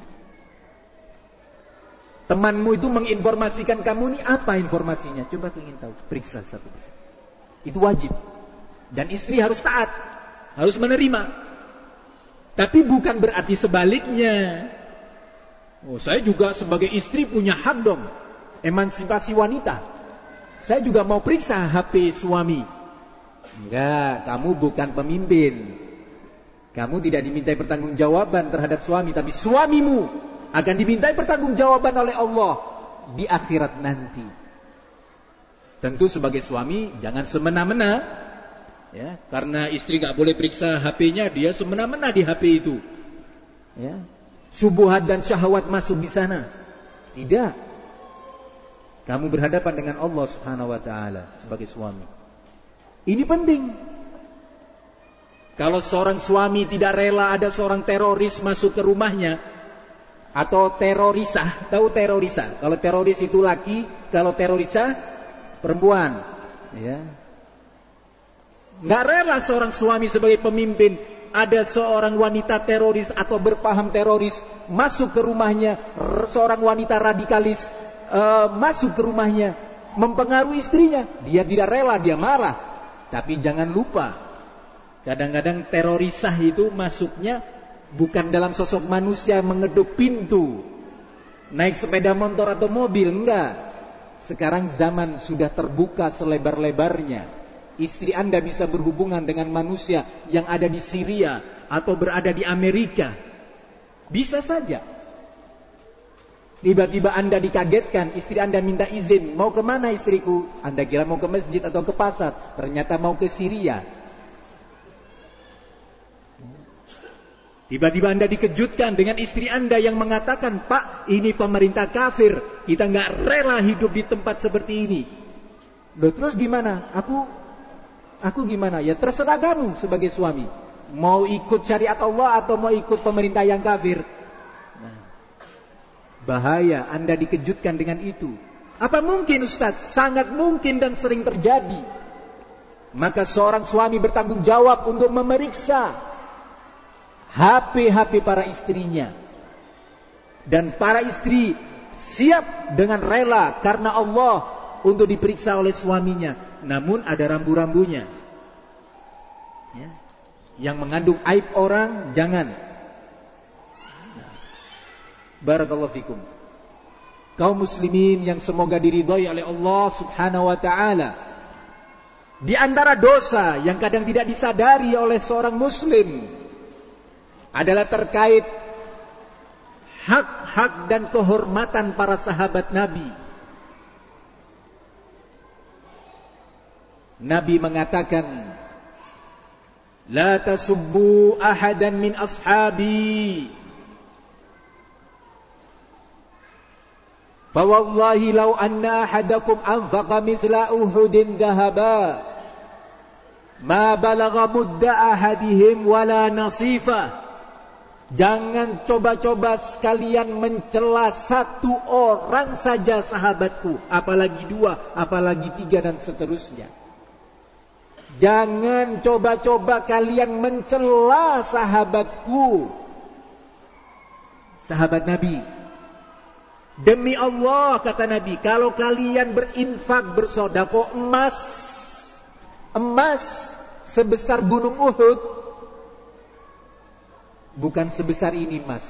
Temanmu itu menginformasikan kamu ini apa informasinya? Coba aku ingin tahu. Periksa satu persatu. Itu wajib. Dan istri harus taat, harus menerima. Tapi bukan berarti sebaliknya. Oh, saya juga sebagai istri punya hak dong. Emansipasi wanita. Saya juga mau periksa H P suami. Enggak, kamu bukan pemimpin. Kamu tidak dimintai pertanggungjawaban terhadap suami, tapi suamimu akan dimintai pertanggungjawaban oleh Allah di akhirat nanti. Tentu sebagai suami jangan semena-mena, ya, karena istri nggak boleh periksa H P-nya, dia semena-mena di H P itu. Ya, syubhat dan syahwat masuk di sana. Tidak. Kamu berhadapan dengan Allah Subhanahu wa taala sebagai suami. Ini penting. Kalau seorang suami tidak rela ada seorang teroris masuk ke rumahnya, atau terorisah, tahu terorisah? Kalau teroris itu laki, kalau terorisah perempuan. Ya. Nggak rela seorang suami sebagai pemimpin ada seorang wanita teroris atau berpaham teroris masuk ke rumahnya, seorang wanita radikalis uh, masuk ke rumahnya, mempengaruhi istrinya. Dia tidak rela, dia marah. Tapi jangan lupa, kadang-kadang terorisah itu masuknya bukan dalam sosok manusia mengetuk pintu, naik sepeda motor atau mobil, enggak. Sekarang zaman sudah terbuka selebar-lebarnya. Istri Anda bisa berhubungan dengan manusia yang ada di Syria atau berada di Amerika. Bisa saja. Tiba-tiba Anda dikagetkan, istri Anda minta izin, mau kemana istriku? Anda kira mau ke masjid atau ke pasar, ternyata mau ke Syria. Tiba-tiba Anda dikejutkan dengan istri Anda yang mengatakan, Pak, ini pemerintah kafir, kita nggak rela hidup di tempat seperti ini. Loh, terus gimana? Aku Aku gimana? Ya terserah kamu sebagai suami. Mau ikut syariat Allah atau mau ikut pemerintah yang kafir? Nah, bahaya Anda dikejutkan dengan itu. Apa mungkin Ustaz? Sangat mungkin dan sering terjadi. Maka seorang suami bertanggung jawab untuk memeriksa H P-H P para istrinya. Dan para istri siap dengan rela karena Allah untuk diperiksa oleh suaminya. Namun ada rambu-rambunya, ya. Yang mengandung aib orang jangan. Barakallahu fikum. Kaum muslimin yang semoga diridhai oleh Allah subhanahu wa ta'ala, di antara dosa yang kadang tidak disadari oleh seorang muslim adalah terkait hak-hak dan kehormatan para sahabat Nabi. Nabi mengatakan, la tasubbu ahadan min ashabi, fa wallahi law anna ahadakum anfaqa mithla uhudin dhahaba ma balagha mudda ahadihim wala nasifa. Jangan coba-coba sekalian mencela satu orang saja sahabatku, apalagi dua, apalagi tiga dan seterusnya. Jangan coba-coba kalian mencela sahabatku, sahabat Nabi. Demi Allah, kata Nabi, kalau kalian berinfak, bersedekah emas, emas sebesar gunung Uhud, bukan sebesar ini mas.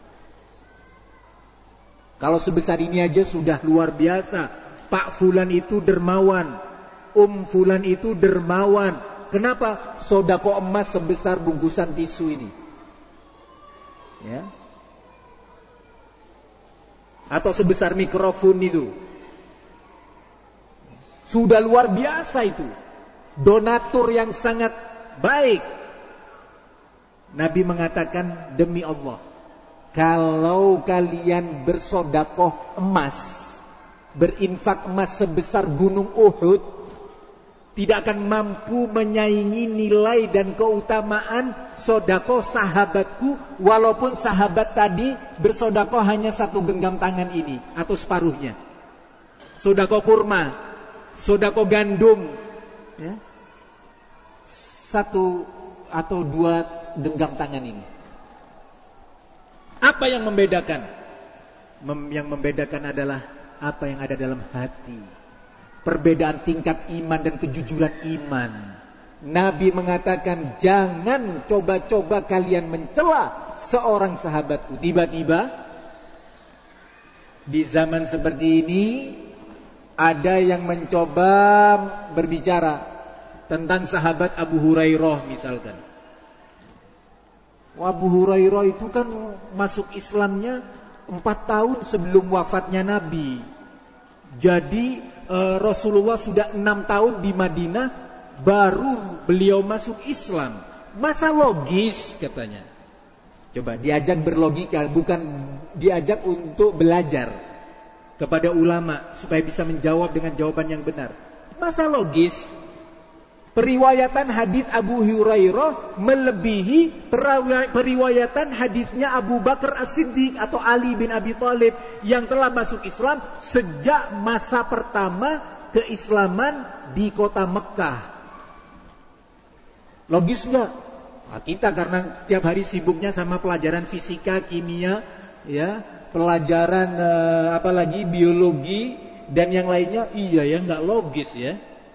Kalau sebesar ini aja sudah luar biasa. Pak Fulan itu dermawan, Um Fulan itu dermawan. Kenapa? Sedekah emas sebesar bungkusan tisu ini, ya. Atau sebesar mikrofon itu, sudah luar biasa itu. Donatur yang sangat baik. Nabi mengatakan, demi Allah, kalau kalian bersedekah emas, berinfak emas sebesar gunung Uhud, tidak akan mampu menyaingi nilai dan keutamaan sedekah sahabatku, walaupun sahabat tadi bersedekah hanya satu genggam tangan ini atau separuhnya. Sedekah kurma, sedekah gandum, ya. Satu atau dua genggam tangan ini. Apa yang membedakan? Mem- yang membedakan adalah apa yang ada dalam hati. Perbedaan tingkat iman dan kejujuran iman. Nabi mengatakan, jangan coba-coba kalian mencela seorang sahabatku. Tiba-tiba di zaman seperti ini ada yang mencoba berbicara tentang sahabat Abu Hurairah misalkan. Abu Hurairah itu kan masuk Islamnya empat tahun sebelum wafatnya Nabi. Jadi uh, Rasulullah sudah enam tahun di Madinah, baru beliau masuk Islam. Masa logis katanya. Coba diajak berlogika, bukan diajak untuk belajar kepada ulama supaya bisa menjawab dengan jawaban yang benar. Masa logis periwayatan hadis Abu Hurairah melebihi periwayatan hadisnya Abu Bakar As-Siddiq atau Ali bin Abi Thalib yang telah masuk Islam sejak masa pertama keislaman di kota Mekah. Logis enggak? Nah, kita karena tiap hari sibuknya sama pelajaran fisika, kimia, ya, pelajaran eh, apalagi biologi dan yang lainnya, iya ya, enggak logis ya.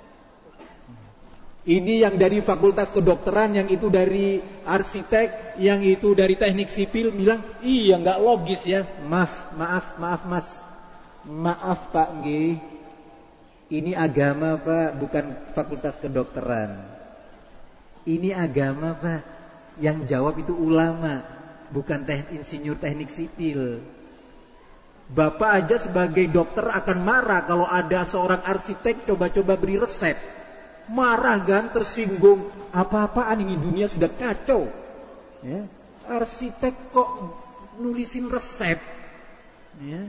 Ini yang dari fakultas kedokteran, yang itu dari arsitek, yang itu dari teknik sipil bilang, iya enggak logis ya. Maaf, maaf, maaf Mas. Maaf Pak nggih. Ini agama Pak, bukan fakultas kedokteran. Ini agama Pak. Yang jawab itu ulama, bukan teknik insinyur teknik sipil. Bapak aja sebagai dokter akan marah kalau ada seorang arsitek coba-coba beri resep. Marah kan, tersinggung. Apa-apaan ini, dunia sudah kacau ya. Arsitek kok nulisin resep ya.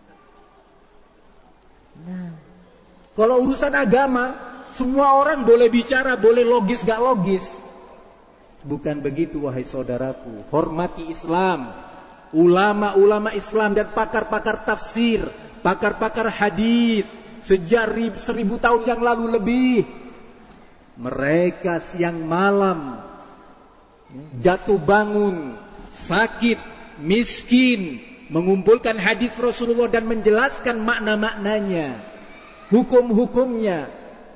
Nah, kalau urusan agama, semua orang boleh bicara, boleh logis gak logis. Bukan begitu wahai saudaraku. Hormati Islam, ulama-ulama Islam dan pakar-pakar tafsir, pakar-pakar hadis sejak seribu tahun yang lalu lebih. Mereka siang malam jatuh bangun, sakit, miskin, mengumpulkan hadis Rasulullah dan menjelaskan makna-maknanya, hukum-hukumnya.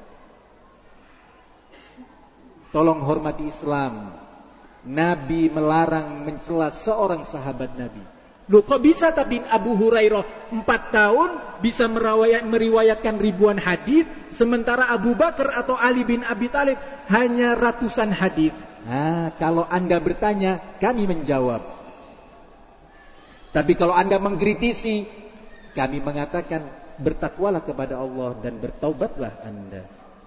Tolong hormati Islam. Nabi melarang mencela seorang sahabat Nabi. Loh kok bisa tapi Abu Hurairah empat tahun bisa meriwayatkan ribuan hadis, sementara Abu Bakar atau Ali bin Abi Thalib hanya ratusan hadis. Nah, kalau Anda bertanya, kami menjawab. Tapi kalau Anda mengkritisi, kami mengatakan bertakwalah kepada Allah dan bertaubatlah Anda.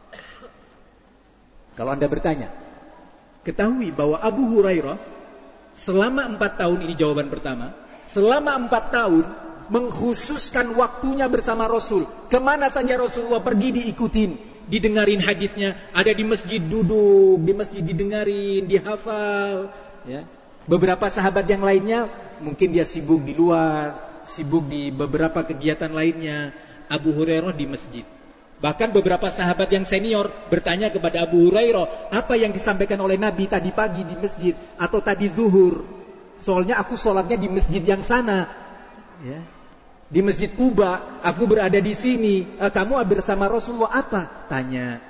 Kalau Anda bertanya, ketahui bahwa Abu Hurairah selama empat tahun, ini jawaban pertama, selama empat tahun mengkhususkan waktunya bersama Rasul. Kemana saja Rasulullah pergi diikutin, didengarin hadisnya. Ada di masjid duduk, di masjid didengarin, dihafal ya. Beberapa sahabat yang lainnya mungkin dia sibuk di luar, sibuk di beberapa kegiatan lainnya. Abu Hurairah di masjid. Bahkan beberapa sahabat yang senior bertanya kepada Abu Hurairah, apa yang disampaikan oleh Nabi tadi pagi di masjid atau tadi zuhur? Soalnya aku sholatnya di masjid yang sana, ya. Di Masjid Kuba, aku berada di sini. E, kamu bersama Rasulullah apa? Tanya.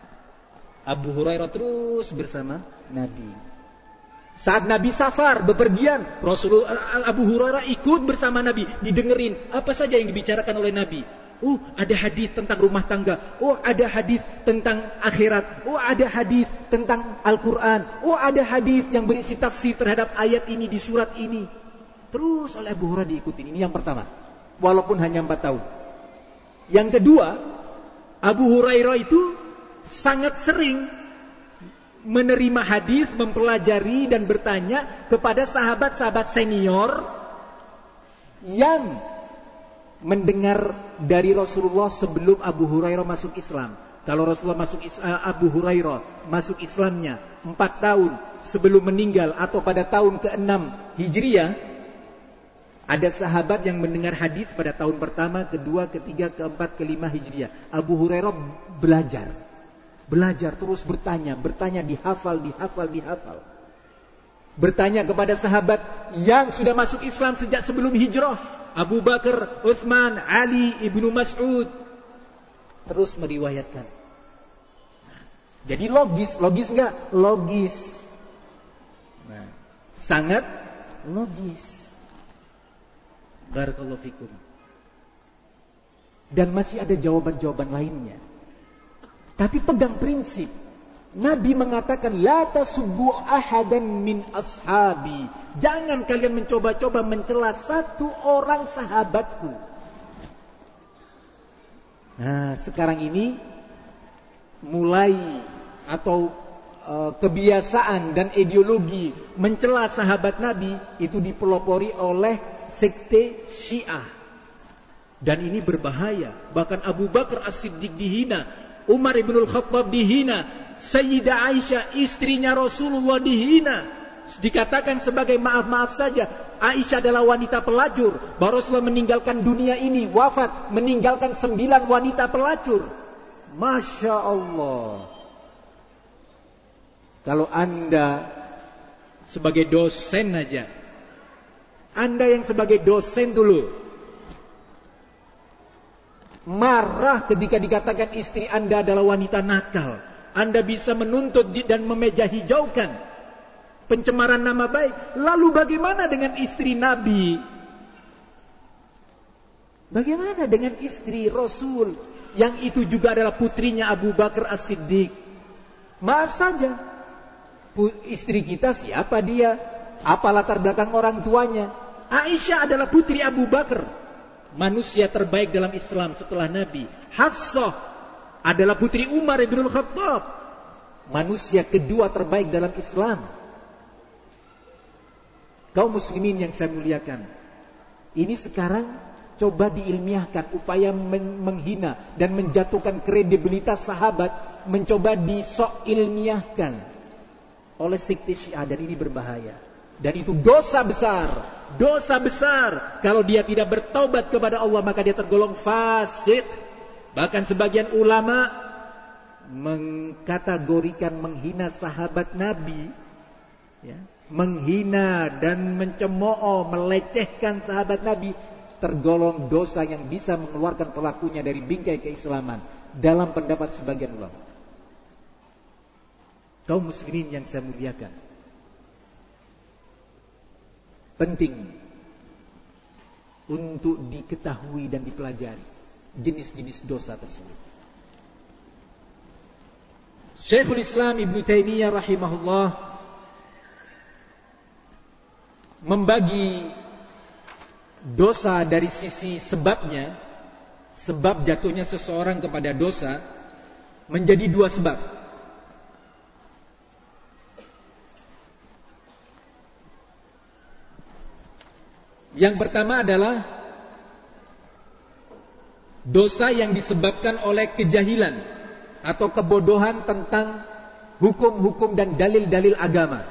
Abu Hurairah terus bersama Nabi. Saat Nabi safar, bepergian, Rasulullah, Abu Hurairah ikut bersama Nabi, didengerin apa saja yang dibicarakan oleh Nabi. Oh, ada hadis tentang rumah tangga. Oh, ada hadis tentang akhirat. Oh, ada hadis tentang Al-Quran. Oh, ada hadis yang berisi tafsir terhadap ayat ini di surat ini. Terus oleh Abu Hurairah diikutin. Ini yang pertama, walaupun hanya empat tahun. Yang kedua, Abu Hurairah itu sangat sering menerima hadis, mempelajari dan bertanya kepada sahabat-sahabat senior yang mendengar dari Rasulullah sebelum Abu Hurairah masuk Islam. Kalau Rasulullah masuk Islam, Abu Hurairah masuk Islamnya empat tahun sebelum meninggal atau pada tahun keenam Hijriah, ada sahabat yang mendengar hadis pada tahun pertama, kedua, ketiga, keempat, kelima Hijriah. Abu Hurairah belajar, belajar terus bertanya, bertanya dihafal, dihafal, dihafal. Bertanya kepada sahabat yang sudah masuk Islam sejak sebelum hijrah, Abu Bakar, Utsman, Ali, Ibnu Mas'ud. Terus meriwayatkan. Jadi logis, logis enggak? Logis. Nah, sangat logis. Barakallahu fikum. Dan masih ada jawaban-jawaban lainnya. Tapi pegang prinsip. Nabi mengatakan, la tasubbu ahadan min ashabi. Jangan kalian mencoba-coba mencela satu orang sahabatku. Nah, sekarang ini mulai atau e, kebiasaan dan ideologi mencela sahabat Nabi itu dipelopori oleh sekte Syiah. Dan ini berbahaya. Bahkan Abu Bakar As-Siddiq dihina, Umar ibn al-Khattab dihina, Sayyidah Aisyah istrinya Rasulullah dihina. Dikatakan sebagai maaf-maaf saja, Aisyah adalah wanita pelacur. Baru Rasulullah meninggalkan dunia ini, wafat, meninggalkan sembilan wanita pelacur. Masya Allah. Kalau Anda sebagai dosen aja, Anda yang sebagai dosen dulu marah ketika dikatakan istri Anda adalah wanita nakal, Anda bisa menuntut dan memeja hijaukan pencemaran nama baik. Lalu bagaimana dengan istri Nabi? Bagaimana dengan istri Rasul yang itu juga adalah putrinya Abu Bakar As-Siddiq? Maaf saja, istri kita siapa dia? Apa latar belakang orang tuanya? Aisyah adalah putri Abu Bakar, manusia terbaik dalam Islam setelah Nabi. Hafsah adalah putri Umar ibn Khattab, manusia kedua terbaik dalam Islam. Kaum muslimin yang saya muliakan, ini sekarang coba diilmiahkan upaya men- menghina dan menjatuhkan kredibilitas sahabat, mencoba disok ilmiahkan oleh sekte Syiah, dan ini berbahaya. Dan itu dosa besar, dosa besar. Kalau dia tidak bertaubat kepada Allah, maka dia tergolong fasik. Bahkan sebagian ulama mengkategorikan menghina sahabat Nabi, ya, menghina dan mencemooh, melecehkan sahabat Nabi, tergolong dosa yang bisa mengeluarkan pelakunya dari bingkai keislaman dalam pendapat sebagian ulama. Kaum muslimin yang saya muliakan, penting untuk diketahui dan dipelajari jenis-jenis dosa tersebut. Syekhul Islam Ibnu Taimiyah rahimahullah membagi dosa dari sisi sebabnya, sebab jatuhnya seseorang kepada dosa, menjadi dua sebab. Yang pertama adalah dosa yang disebabkan oleh kejahilan atau kebodohan tentang hukum-hukum dan dalil-dalil agama.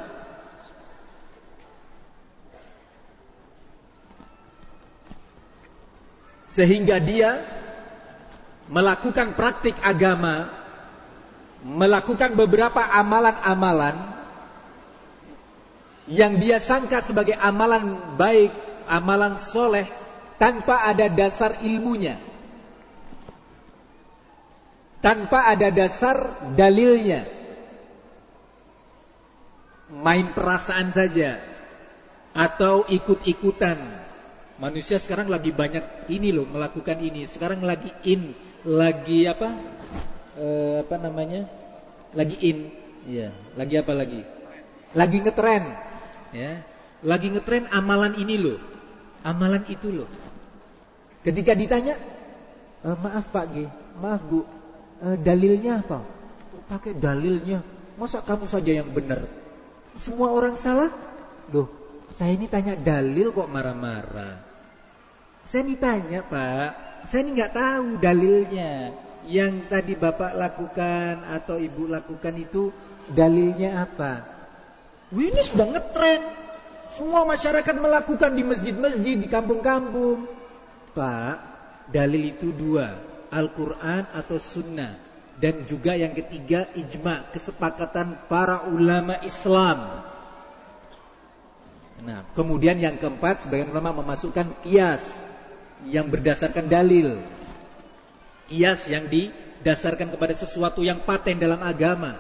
Sehingga dia melakukan praktik agama, melakukan beberapa amalan-amalan yang dia sangka sebagai amalan baik, amalan soleh, tanpa ada dasar ilmunya, tanpa ada dasar dalilnya. Main perasaan saja atau ikut-ikutan. Manusia sekarang lagi banyak ini loh, melakukan ini. Sekarang lagi in, lagi apa? E, apa namanya? Lagi in. Iya, lagi apa lagi? Lagi ngetren. Ya. Lagi ngetren amalan ini loh. Amalan itu loh. Ketika ditanya, e, maaf Pak G, maaf Bu, e, dalilnya apa? Pakai dalilnya. Masa kamu saja yang benar? Semua orang salah? Loh, saya ini tanya dalil kok marah-marah. Saya ini tanya Pak, saya ini nggak tahu dalilnya. Yang tadi Bapak lakukan atau Ibu lakukan itu dalilnya apa? Wih, ini sudah ngetren. Semua masyarakat melakukan di masjid-masjid, di kampung-kampung. Pak, dalil itu dua, Al-Quran atau Sunnah. Dan juga yang ketiga, ijma, kesepakatan para ulama Islam. Nah, kemudian yang keempat, sebagian ulama memasukkan kias yang berdasarkan dalil. Kias yang didasarkan kepada sesuatu yang paten dalam agama.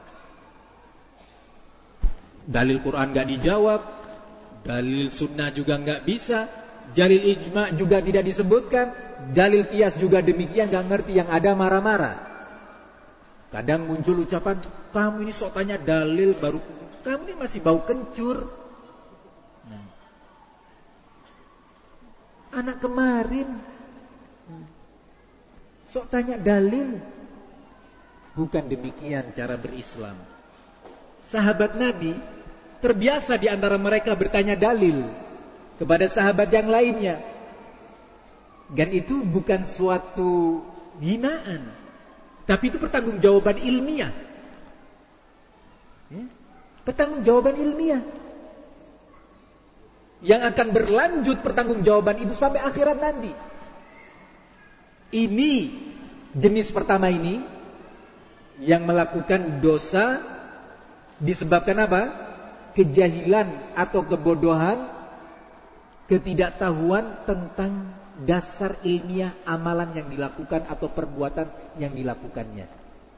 Dalil Quran gak dijawab, dalil sunnah juga gak bisa, dalil ijma juga tidak disebutkan, dalil kias juga demikian, gak ngerti, yang ada marah-marah. Kadang muncul ucapan, kamu ini sok tanya dalil baru, kamu ini masih bau kencur. Anak kemarin sok tanya dalil. Bukan demikian cara berislam. Sahabat Nabi terbiasa di antara mereka bertanya dalil kepada sahabat yang lainnya. Dan itu bukan suatu hinaan, tapi itu pertanggungjawaban ilmiah. Ya? Pertanggungjawaban ilmiah yang akan berlanjut pertanggungjawaban itu sampai akhirat nanti. Ini jenis pertama ini Yang melakukan dosa disebabkan apa? Kejahilan atau kebodohan, ketidaktahuan tentang dasar ilmiah amalan yang dilakukan atau perbuatan yang dilakukannya.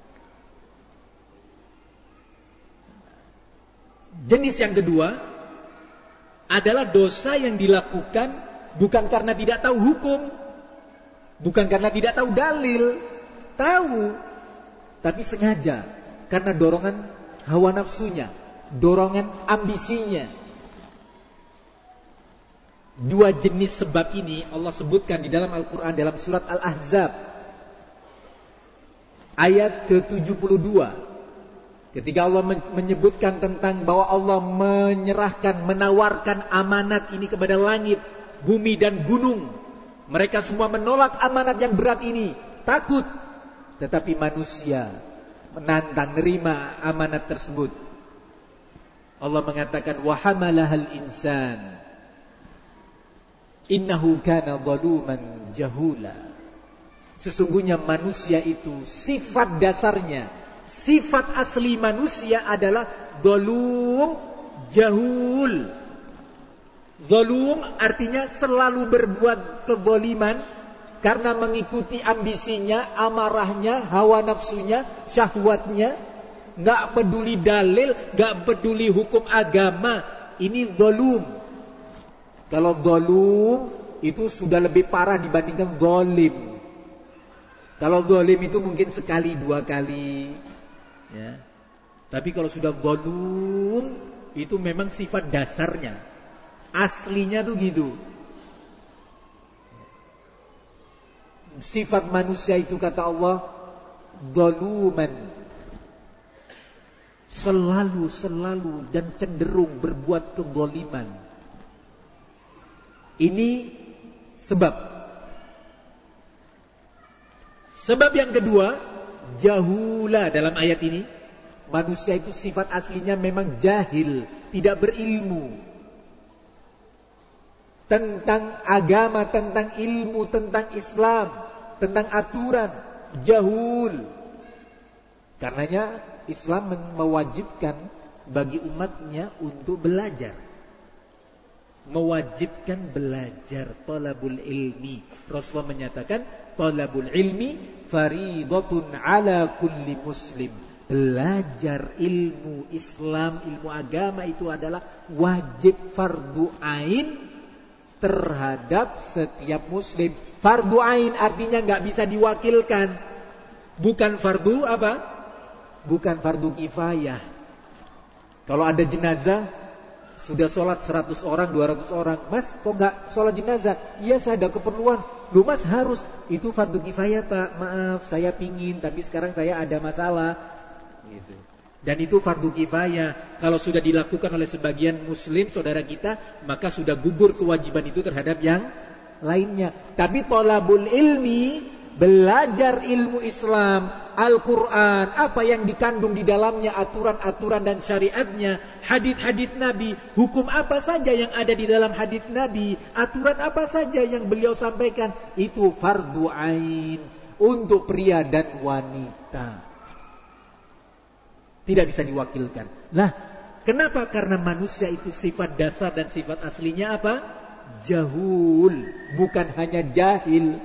Jenis yang kedua adalah dosa yang dilakukan bukan karena tidak tahu hukum, bukan karena tidak tahu dalil, tahu, tapi sengaja karena dorongan hawa nafsunya, dorongan ambisinya. Dua jenis sebab ini Allah sebutkan di dalam Al-Quran dalam surat Al-Ahzab ayat ke tujuh puluh dua. Ketika Allah menyebutkan tentang bahwa Allah menyerahkan, menawarkan amanat ini kepada langit, bumi dan gunung. Mereka semua menolak amanat yang berat ini, takut. Tetapi manusia menantang, nerima amanat tersebut. Allah mengatakan, wa hamalahal insan innahu kana zaluman jahula. Sesungguhnya manusia itu sifat dasarnya, sifat asli manusia adalah zalum jahul. Zalum artinya selalu berbuat kezaliman karena mengikuti ambisinya, amarahnya, hawa nafsunya, syahwatnya, enggak peduli dalil, enggak peduli hukum agama. Ini zalum. Kalau zalum itu sudah lebih parah dibandingkan zalim. Kalau zalim itu mungkin sekali dua kali, ya. Tapi kalau sudah zalum itu memang sifat dasarnya, aslinya tuh gitu. Sifat manusia itu kata Allah zaluman, selalu selalu dan cenderung berbuat kezaliman. Ini sebab. Sebab yang kedua, jahula dalam ayat ini. Manusia itu sifat aslinya memang jahil, tidak berilmu tentang agama, tentang ilmu, tentang Islam, tentang aturan. Jahul. Karenanya Islam mewajibkan bagi umatnya untuk belajar, mewajibkan belajar, talabul ilmi. Rasulullah menyatakan talabul ilmi faridatun ala kulli muslim. Belajar ilmu Islam, ilmu agama itu adalah wajib, fardu ain terhadap setiap muslim. Fardu ain artinya enggak bisa diwakilkan. Bukan fardu apa? Bukan fardu kifayah. Kalau ada jenazah sudah sholat seratus orang, dua ratus orang, mas kok gak sholat jenazah? Iya saya ada keperluan. Lu mas harus. Itu fardu kifayah pak. Maaf saya pingin tapi sekarang saya ada masalah gitu. Dan itu fardu kifayah. Kalau sudah dilakukan oleh sebagian muslim saudara kita, maka sudah gugur kewajiban itu terhadap yang lainnya. Tapi thalabul ilmi, belajar ilmu Islam, Al-Quran, apa yang dikandung di dalamnya, aturan-aturan dan syariatnya, hadis-hadis Nabi, hukum apa saja yang ada di dalam hadis Nabi, aturan apa saja yang beliau sampaikan, itu fardu ain untuk pria dan wanita. Tidak bisa diwakilkan. Nah, kenapa? Karena manusia itu sifat dasar dan sifat aslinya apa? Jahul, bukan hanya jahil.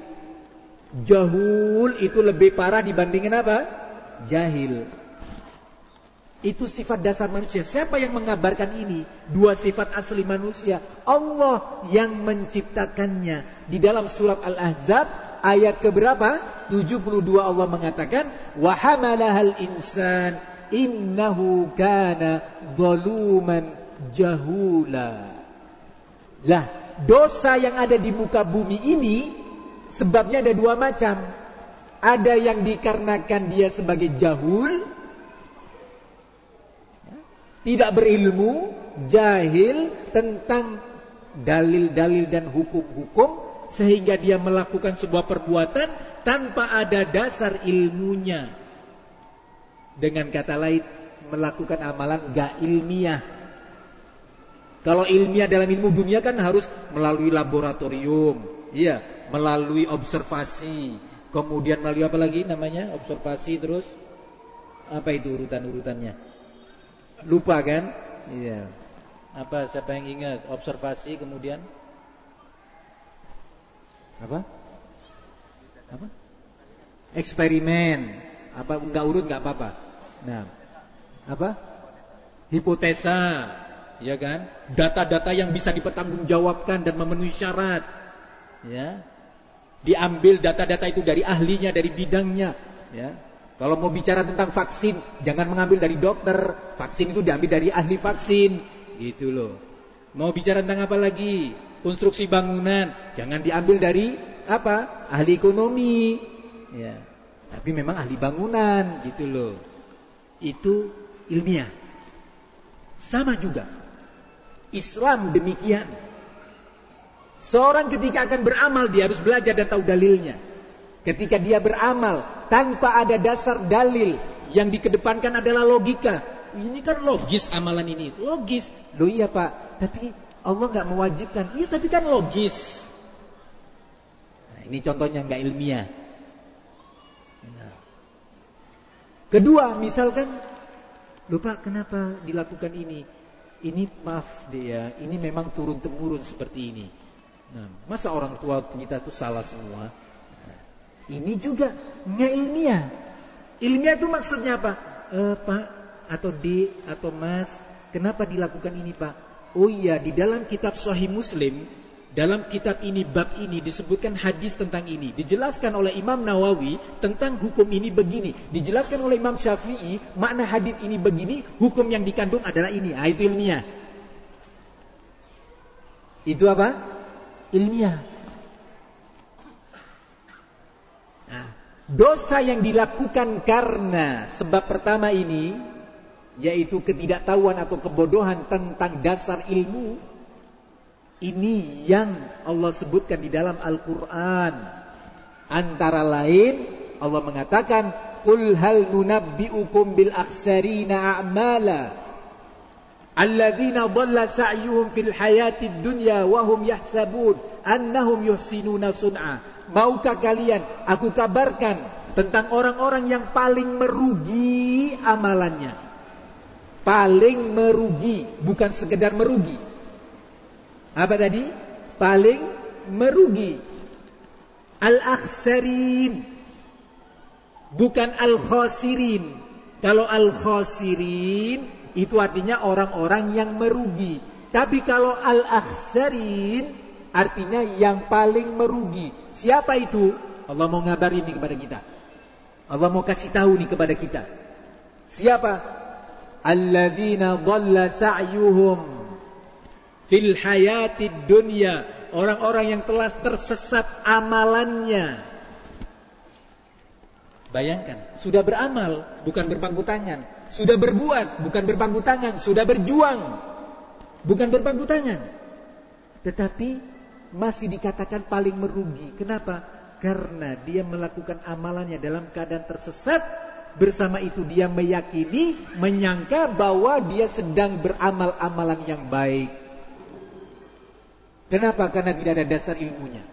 Jahul itu lebih parah dibandingin apa? Jahil. Itu sifat dasar manusia. Siapa yang mengabarkan ini? Dua sifat asli manusia. Allah yang menciptakannya. Di dalam surat Al-Ahzab ayat keberapa? tujuh puluh dua Allah mengatakan, wa hamalahal insan innahu kana zaluman jahula. Lah, dosa yang ada di muka bumi ini sebabnya ada dua macam. Ada yang dikarenakan dia sebagai jahul, tidak berilmu, jahil tentang dalil-dalil dan hukum-hukum, sehingga dia melakukan sebuah perbuatan tanpa ada dasar ilmunya. Dengan kata lain, melakukan amalan gak ilmiah. Kalau ilmiah dalam ilmu dunia kan harus melalui laboratorium, iya, melalui observasi, kemudian melalui apa lagi namanya? Observasi terus Apa itu urutan-urutannya? Lupa kan? Iya. Apa, siapa yang ingat? Observasi kemudian apa? Apa? Eksperimen. Apa, enggak urut enggak apa-apa. Nah, apa? Hipotesa, ya kan? Data-data yang bisa dipertanggungjawabkan dan memenuhi syarat. Ya. Diambil data-data itu dari ahlinya, dari bidangnya, ya. Kalau mau bicara tentang vaksin, jangan mengambil dari dokter. Vaksin itu diambil dari ahli vaksin, gitu loh. Mau bicara tentang apa lagi? Konstruksi bangunan, jangan diambil dari apa? Ahli ekonomi, ya. Tapi memang ahli bangunan, gitu loh. Itu ilmiah. Sama juga Islam demikian. Seorang ketika akan beramal, dia harus belajar dan tahu dalilnya. Ketika dia beramal tanpa ada dasar dalil, yang dikedepankan adalah logika. Ini kan logis amalan ini, logis. Loh iya Pak, tapi Allah gak mewajibkan. Iya tapi kan logis. Nah, ini contohnya gak ilmiah. Nah. Kedua, misalkan, loh Pak, kenapa dilakukan ini? Ini maaf deh ya, ini memang turun-temurun seperti ini. Nah, masa orang tua kita itu salah semua? Nah, ini juga nggak ilmiah. Ilmiah itu maksudnya apa? E, Pak atau D atau Mas, kenapa dilakukan ini Pak? Oh iya, di dalam kitab Sahih Muslim, dalam kitab ini, bab ini disebutkan hadis tentang ini. Dijelaskan oleh Imam Nawawi tentang hukum ini begini. Dijelaskan oleh Imam Syafi'i, makna hadis ini begini, hukum yang dikandung adalah ini. Ah, itu ilmiah. Itu apa? Ilmiah. Nah, dosa yang dilakukan karena sebab pertama ini, yaitu ketidaktahuan atau kebodohan tentang dasar ilmu, ini yang Allah sebutkan di dalam Al-Quran. Antara lain Allah mengatakan, Qul hal nunabbi'ukum bil akhsarina a'mala alladzina dhalla sa'yuhum fil hayatid dunya wa hum yahsabun annahum yuhsinuna sun'a. Maukah kalian aku kabarkan tentang orang-orang yang paling merugi amalannya? Paling merugi, bukan sekedar merugi. Apa tadi? Paling merugi. Al-akhsarin, bukan al-khasirin. Kalau al-khasirin itu artinya orang-orang yang merugi. Tapi kalau al-akhsarin artinya yang paling merugi. Siapa itu? Allah mau ngabarin nih kepada kita. Allah mau kasih tahu nih kepada kita. Siapa? Alladzina dhalla sa'yuhum fil hayatid dunya, orang-orang yang telah tersesat amalannya. Bayangkan, sudah beramal bukan berpangku tangan, sudah berbuat bukan berpangku tangan, sudah berjuang bukan berpangku tangan, tetapi masih dikatakan paling merugi. Kenapa? Karena dia melakukan amalannya dalam keadaan tersesat. Bersama itu dia meyakini, menyangka bahwa dia sedang beramal amalan yang baik. Kenapa? Karena tidak ada dasar ilmunya.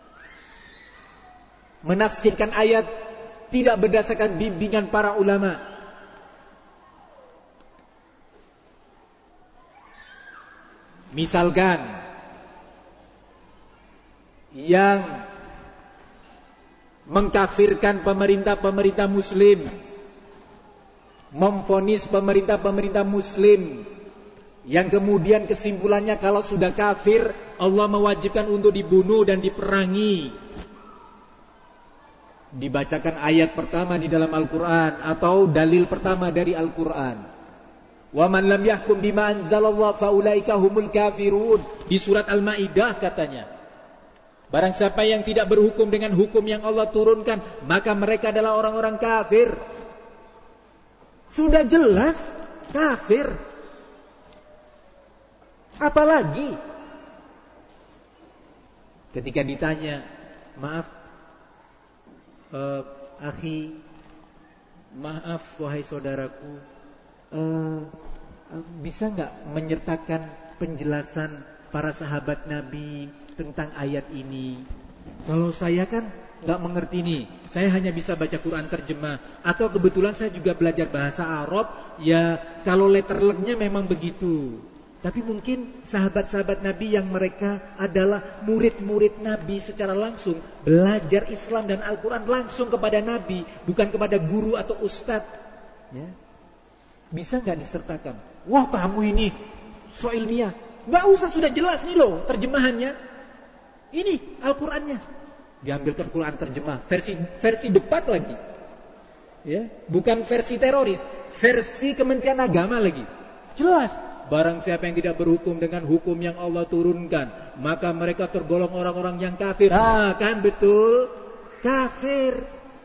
Menafsirkan ayat tidak berdasarkan bimbingan para ulama. Misalkan yang mengkafirkan pemerintah-pemerintah muslim, memvonis pemerintah-pemerintah muslim, yang kemudian kesimpulannya kalau sudah kafir Allah mewajibkan untuk dibunuh dan diperangi. Dibacakan ayat pertama di dalam Al-Quran atau dalil pertama dari Al-Quran, wa man lam yahkum bima anzalallah faulaika humul kafirun. Di surat Al-Maidah katanya, barang siapa yang tidak berhukum dengan hukum yang Allah turunkan, maka mereka adalah orang-orang kafir. Sudah jelas kafir. Apalagi ketika ditanya, maaf uh, akhi, maaf wahai saudaraku, uh, uh, bisa nggak menyertakan penjelasan para sahabat Nabi tentang ayat ini? Kalau saya kan nggak mengerti nih, saya hanya bisa baca Quran terjemah, atau kebetulan saya juga belajar bahasa Arab, ya kalau letterleknya memang begitu. Tapi mungkin sahabat-sahabat Nabi yang mereka adalah murid-murid Nabi secara langsung, belajar Islam dan Al-Quran langsung kepada Nabi, bukan kepada guru atau ustadz. Ya. Bisa nggak disertakan? Wah, kamu ini so ilmiah. Nggak usah, sudah jelas nih loh terjemahannya. Ini Al-Qurannya. Diambilkan Quran terjemah, versi versi debat lagi, ya, bukan versi teroris, versi Kementerian Agama lagi. Jelas, barang siapa yang tidak berhukum dengan hukum yang Allah turunkan, maka mereka tergolong orang-orang yang kafir. Ah, kan betul, kafir.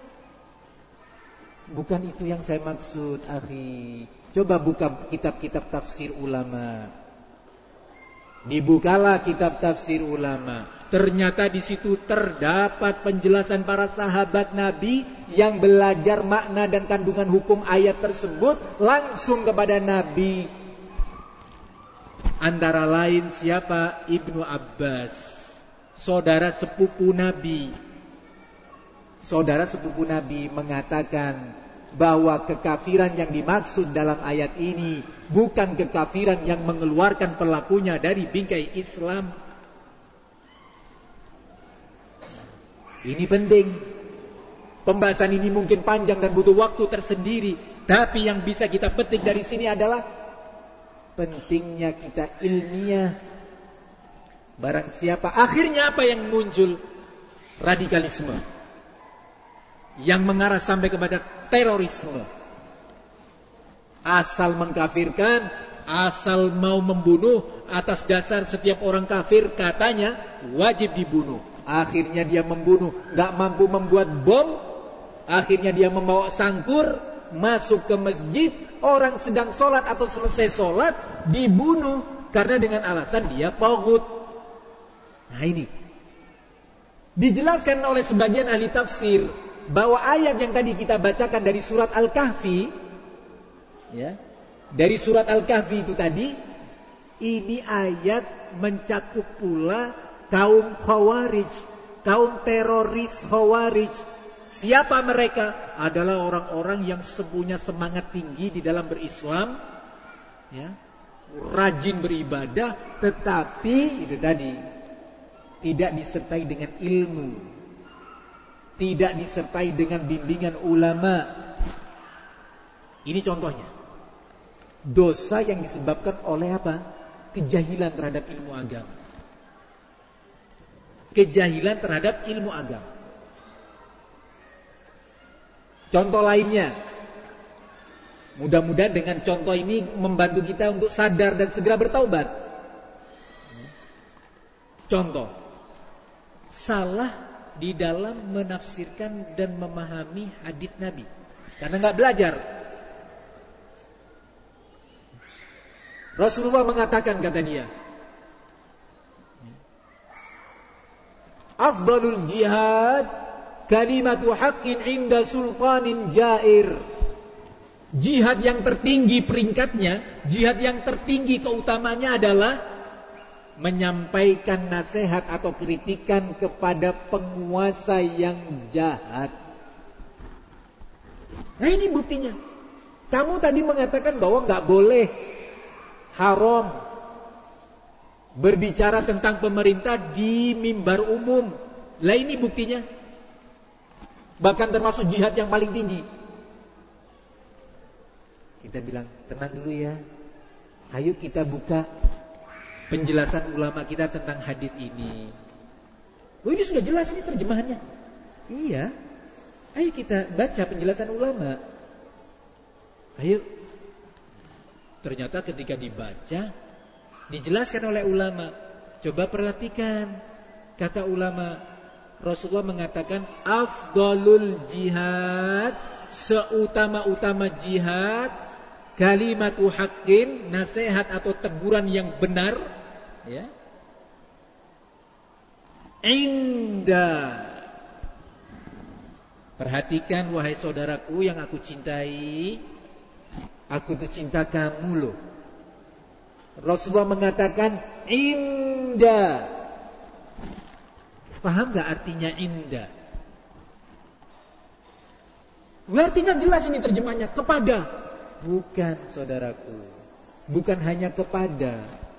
Bukan itu yang saya maksud, akhi. Coba buka kitab-kitab tafsir ulama. Dibukalah kitab tafsir ulama. Ternyata di situ terdapat penjelasan para sahabat Nabi yang belajar makna dan kandungan hukum ayat tersebut langsung kepada Nabi. Antara lain siapa? Ibnu Abbas, saudara sepupu Nabi. Saudara sepupu Nabi mengatakan bahwa kekafiran yang dimaksud dalam ayat ini bukan kekafiran yang mengeluarkan pelakunya dari bingkai Islam. Ini penting. Pembahasan ini mungkin panjang dan butuh waktu tersendiri, tapi yang bisa kita petik dari sini adalah pentingnya kita ilmiah. Barang siapa, akhirnya apa yang muncul? Radikalisme yang mengarah sampai kepada terorisme. Asal mengkafirkan, asal mau membunuh, atas dasar setiap orang kafir katanya wajib dibunuh. Akhirnya dia membunuh, gak mampu membuat bom. Akhirnya dia membawa sangkur, masuk ke masjid, orang sedang sholat atau selesai sholat, dibunuh karena dengan alasan dia taghut. Nah ini dijelaskan oleh sebagian ahli tafsir bahwa ayat yang tadi kita bacakan dari surat Al-Kahfi, ya, dari surat Al-Kahfi itu tadi, ini ayat mencakup pula kaum Khawarij, kaum teroris Khawarij. Siapa mereka? Adalah orang-orang yang punya semangat tinggi di dalam berislam, ya, rajin beribadah, tetapi itu tadi tidak disertai dengan ilmu, tidak disertai dengan bimbingan ulama. Ini contohnya dosa yang disebabkan oleh apa? Kejahilan terhadap ilmu agama. Kejahilan terhadap ilmu agama. Contoh lainnya, mudah-mudahan dengan contoh ini membantu kita untuk sadar dan segera bertaubat. Contoh, salah di dalam menafsirkan dan memahami hadis Nabi karena nggak belajar. Rasulullah mengatakan, kata dia, afdalul jihad kalimatu haqqin inda sultanin jair. Jihad yang tertinggi peringkatnya, jihad yang tertinggi keutamanya adalah menyampaikan nasihat atau kritikan kepada penguasa yang jahat. Nah ini buktinya. Kamu tadi mengatakan bahwa gak boleh, haram berbicara tentang pemerintah di mimbar umum. Lah ini buktinya. Bahkan termasuk jihad yang paling tinggi. Kita bilang, tenang dulu ya. Ayo kita buka penjelasan ulama kita tentang hadis ini. Oh ini sudah jelas ini terjemahannya. Iya. Ayo kita baca penjelasan ulama. Ayo. Ternyata ketika dibaca, dijelaskan oleh ulama. Coba perhatikan. Kata ulama, Rasulullah mengatakan afdalul jihad, seutama-utama jihad, kalimatu haqqin, nasihat atau teguran yang benar, ya. Inda. Perhatikan wahai saudaraku yang aku cintai, aku tuh cinta kamu loh. Rasulullah mengatakan inda. Paham gak artinya inda? Artinya jelas ini terjemahnya, kepada. Bukan, saudaraku. Bukan hanya kepada.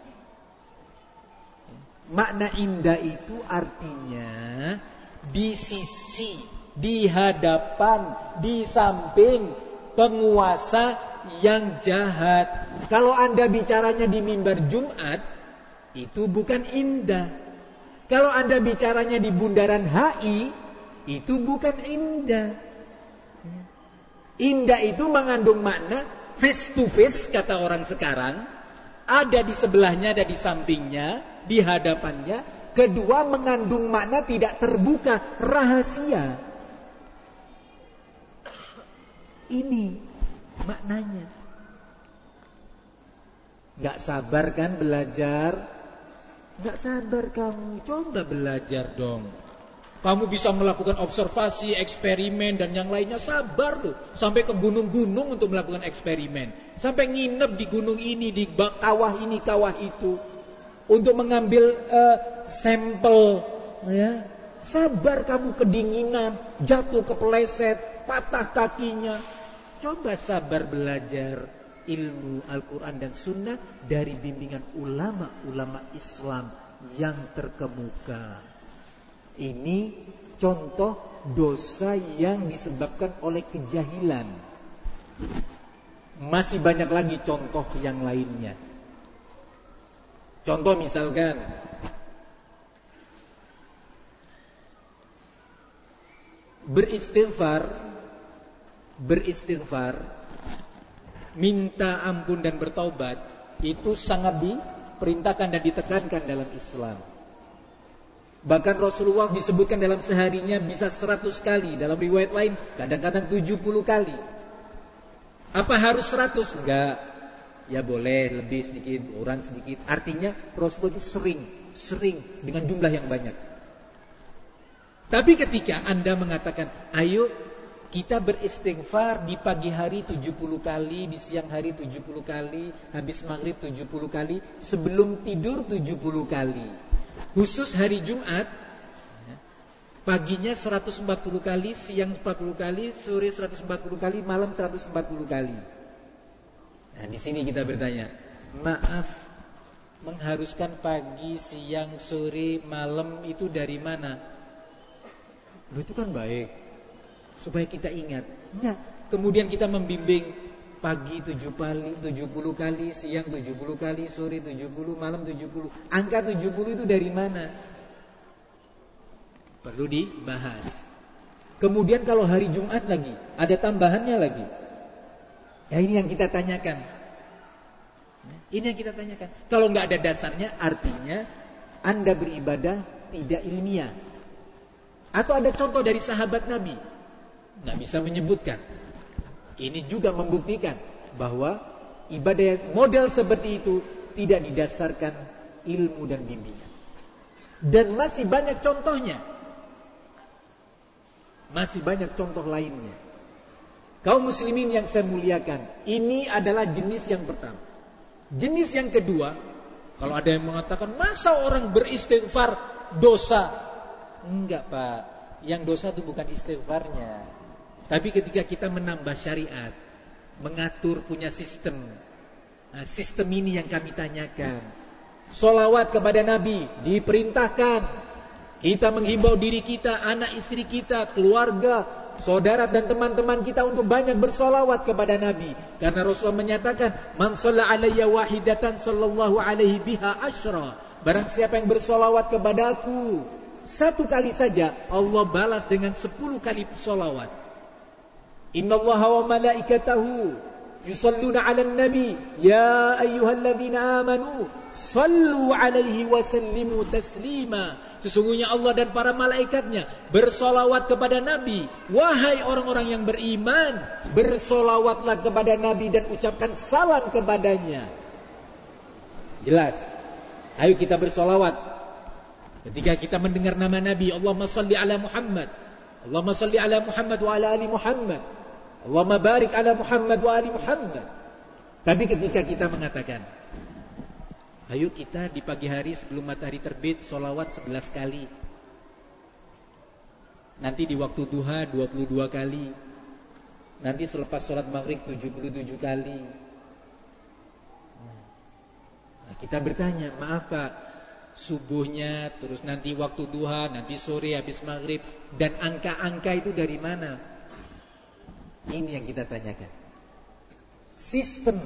Makna inda itu artinya di sisi, di hadapan, di samping penguasa yang jahat. Kalau Anda bicaranya di mimbar Jumat, itu bukan indah. Kalau Anda bicaranya di bundaran H I, itu bukan indah. Indah itu mengandung makna face to face, kata orang sekarang. Ada di sebelahnya, ada di sampingnya, di hadapannya. Kedua, mengandung makna tidak terbuka, rahasia. Ini maknanya. Gak sabar kan belajar? Gak sabar kamu, coba belajar dong. Kamu bisa melakukan observasi, eksperimen dan yang lainnya, sabar loh. Sampai ke gunung-gunung untuk melakukan eksperimen. Sampai nginep di gunung ini, di kawah ini, kawah itu. Untuk mengambil uh, sampel, ya. Sabar kamu, kedinginan, jatuh kepleset, patah kakinya. Coba sabar belajar ilmu Al-Quran dan Sunnah dari bimbingan ulama-ulama Islam yang terkemuka. Ini contoh dosa yang disebabkan oleh kejahilan. Masih banyak lagi contoh yang lainnya. Contoh misalkan, beristighfar, beristighfar, minta ampun dan bertaubat, itu sangat diperintahkan dan ditekankan dalam Islam. Bahkan Rasulullah disebutkan dalam seharinya bisa seratus kali. Dalam riwayat lain kadang-kadang tujuh puluh kali. Apa harus seratus? Enggak. Ya boleh lebih sedikit, kurang sedikit. Artinya Rasulullah sering, sering dengan jumlah yang banyak. Tapi ketika Anda mengatakan, ayo kita beristighfar di pagi hari tujuh puluh kali, di siang hari tujuh puluh kali, habis maghrib tujuh puluh kali, sebelum tidur tujuh puluh kali. Khusus hari Jumat, paginya seratus empat puluh kali, siang empat puluh kali, sore seratus empat puluh kali, malam seratus empat puluh kali. Nah, di sini kita bertanya, maaf, mengharuskan pagi, siang, sore, malam itu dari mana? Loh, itu kan baik, supaya kita ingat. Nah, kemudian kita membimbing pagi tujuh kali, tujuh puluh kali, siang tujuh puluh kali, sore tujuh puluh, malam tujuh puluh. Angka tujuh puluh itu dari mana? Perlu dibahas. Kemudian kalau hari Jumat lagi, ada tambahannya lagi. Ya, ini yang kita tanyakan. Ini yang kita tanyakan. Kalau nggak ada dasarnya, artinya Anda beribadah tidak ilmiah. Atau ada contoh dari sahabat Nabi, nggak bisa menyebutkan. Ini juga membuktikan bahwa ibadah model seperti itu tidak didasarkan ilmu dan bimbingan. Dan masih banyak contohnya. Masih banyak contoh lainnya. Kaum muslimin yang saya muliakan, ini adalah jenis yang pertama. Jenis yang kedua, kalau ada yang mengatakan masa orang beristighfar dosa? Enggak, Pak. Yang dosa itu bukan istighfarnya. Tapi ketika kita menambah syariat, mengatur, punya sistem. Nah, sistem ini yang kami tanyakan. Sholawat kepada Nabi diperintahkan. Kita menghimbau diri kita, anak istri kita, keluarga, saudara dan teman-teman kita untuk banyak bersolawat kepada Nabi. Karena Rasulullah menyatakan, man shalla alayya wahidatan sallallahu alaihi biha asyra. Barang siapa yang bersolawat kepadaku satu kali saja, Allah balas dengan sepuluh kali solawat. Innallaha wa malaikatahu yusalluna 'alan nabi ya ayyuhalladzina amanu sallu 'alaihi wa sallimu taslima. Sesungguhnya Allah dan para malaikatnya bersolawat kepada Nabi. Wahai orang-orang yang beriman, bersolawatlah kepada Nabi dan ucapkan salam kepadanya. Jelas. Ayo kita bersolawat. Ketika kita mendengar nama Nabi, Allahumma salli ala Muhammad, Allahumma salli ala Muhammad wa ala ali Muhammad, Allahumma barik ala Muhammad wa ali Muhammad. Tapi ketika kita mengatakan, ayo kita di pagi hari sebelum matahari terbit solawat sebelas kali. Nanti di waktu duha dua puluh dua kali. nanti selepas sholat maghrib tujuh puluh tujuh kali. Nah, kita bertanya, maaf Pak, subuhnya, terus nanti waktu duha, nanti sore habis maghrib, dan angka-angka itu dari mana? Ini yang kita tanyakan. Sistem.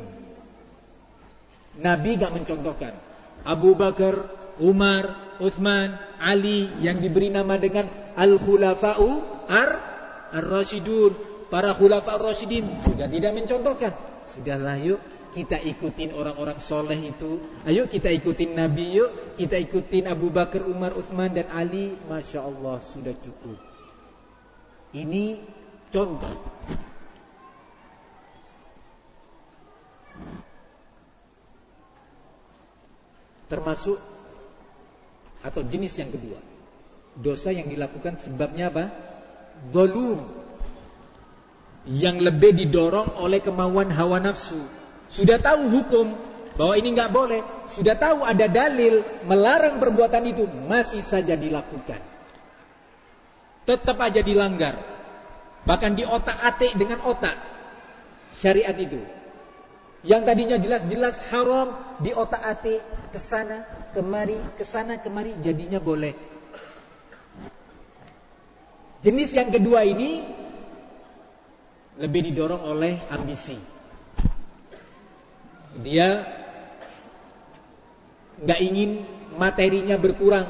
Nabi gak mencontohkan. Abu Bakar, Umar, Utsman, Ali yang diberi nama dengan Al-Khulafa'u Ar-Rasyidun, para Khulafa Ar-Rasyidin juga tidak mencontohkan. Sudahlah, yuk kita ikutin orang-orang soleh itu. Ayo kita ikutin Nabi, yuk kita ikutin Abu Bakar, Umar, Utsman dan Ali. Masya Allah, sudah cukup. Ini contoh. Termasuk atau jenis yang kedua, dosa yang dilakukan sebabnya apa? Zalum, yang lebih didorong oleh kemauan hawa nafsu. Sudah tahu hukum bahwa ini nggak boleh, sudah tahu ada dalil melarang perbuatan itu, masih saja dilakukan, tetap aja dilanggar, bahkan diotak-atik dengan otak syariat itu. Yang tadinya jelas-jelas haram, diotak-atik kesana kemari, kesana kemari, jadinya boleh. Jenis yang kedua ini lebih didorong oleh ambisi. Dia nggak ingin materinya berkurang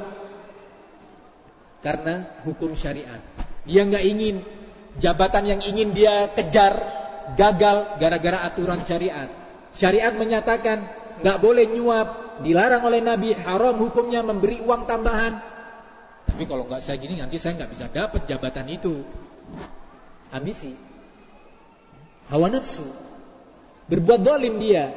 karena hukum syariat. Dia nggak ingin jabatan yang ingin dia kejar gagal gara-gara aturan syariat. Syariat menyatakan nggak boleh nyuap, dilarang oleh Nabi, haram hukumnya memberi uang tambahan. Tapi kalau nggak saya gini, nanti saya nggak bisa dapat jabatan itu. Ambisi, hawa nafsu, berbuat zalim dia.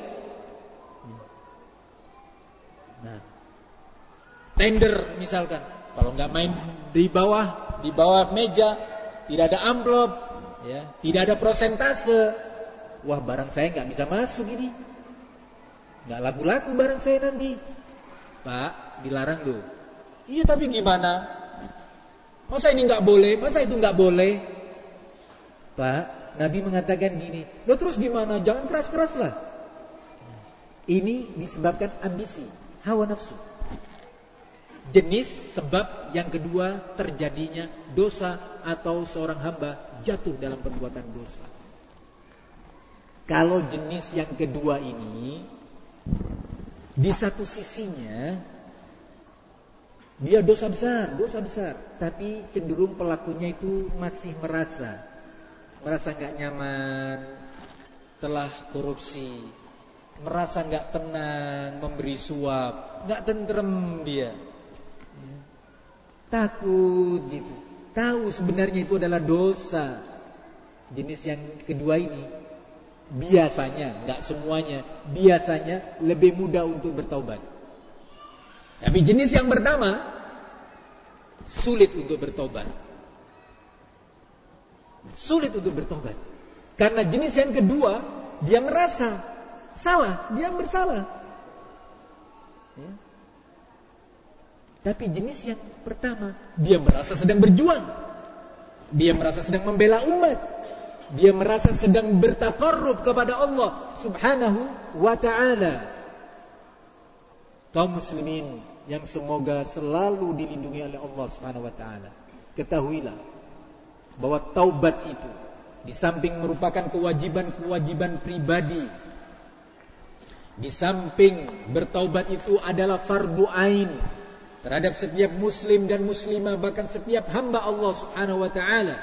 Nah, tender misalkan, kalau nggak main di bawah, di bawah meja, tidak ada amplop, ya, tidak ada prosentase. Wah, barang saya nggak bisa masuk ini, nggak laku-laku barang saya nanti. Pak, dilarang loh. Iya, tapi gimana? Masa ini nggak boleh? Masa itu nggak boleh? Pak, Nabi mengatakan gini. Loh, terus gimana? Jangan keras-keras lah. Ini disebabkan ambisi, hawa nafsu. Jenis sebab yang kedua terjadinya dosa atau seorang hamba jatuh dalam perbuatan dosa. Kalau jenis yang kedua ini, di satu sisinya dia dosa besar, dosa besar, tapi cenderung pelakunya itu masih merasa merasa nggak nyaman, telah korupsi, merasa nggak tenang, memberi suap, nggak tentrem dia, takut gitu, tahu sebenarnya itu adalah dosa. Jenis yang kedua ini biasanya, nggak semuanya, biasanya lebih mudah untuk bertaubat. Tapi jenis yang pertama sulit untuk bertobat. Sulit untuk bertobat. Karena jenis yang kedua, dia merasa salah, dia bersalah. Ya. Tapi jenis yang pertama, dia merasa sedang berjuang. Dia merasa sedang membela umat. Dia merasa sedang bertaqarrub kepada Allah Subhanahu wa ta'ala. Kaum muslimin yang semoga selalu dilindungi oleh Allah Subhanahu wa ta'ala, ketahuilah bahwa taubat itu di samping merupakan kewajiban-kewajiban pribadi, di samping bertaubat itu adalah fardu ain terhadap setiap muslim dan muslimah, bahkan setiap hamba Allah Subhanahu wa ta'ala.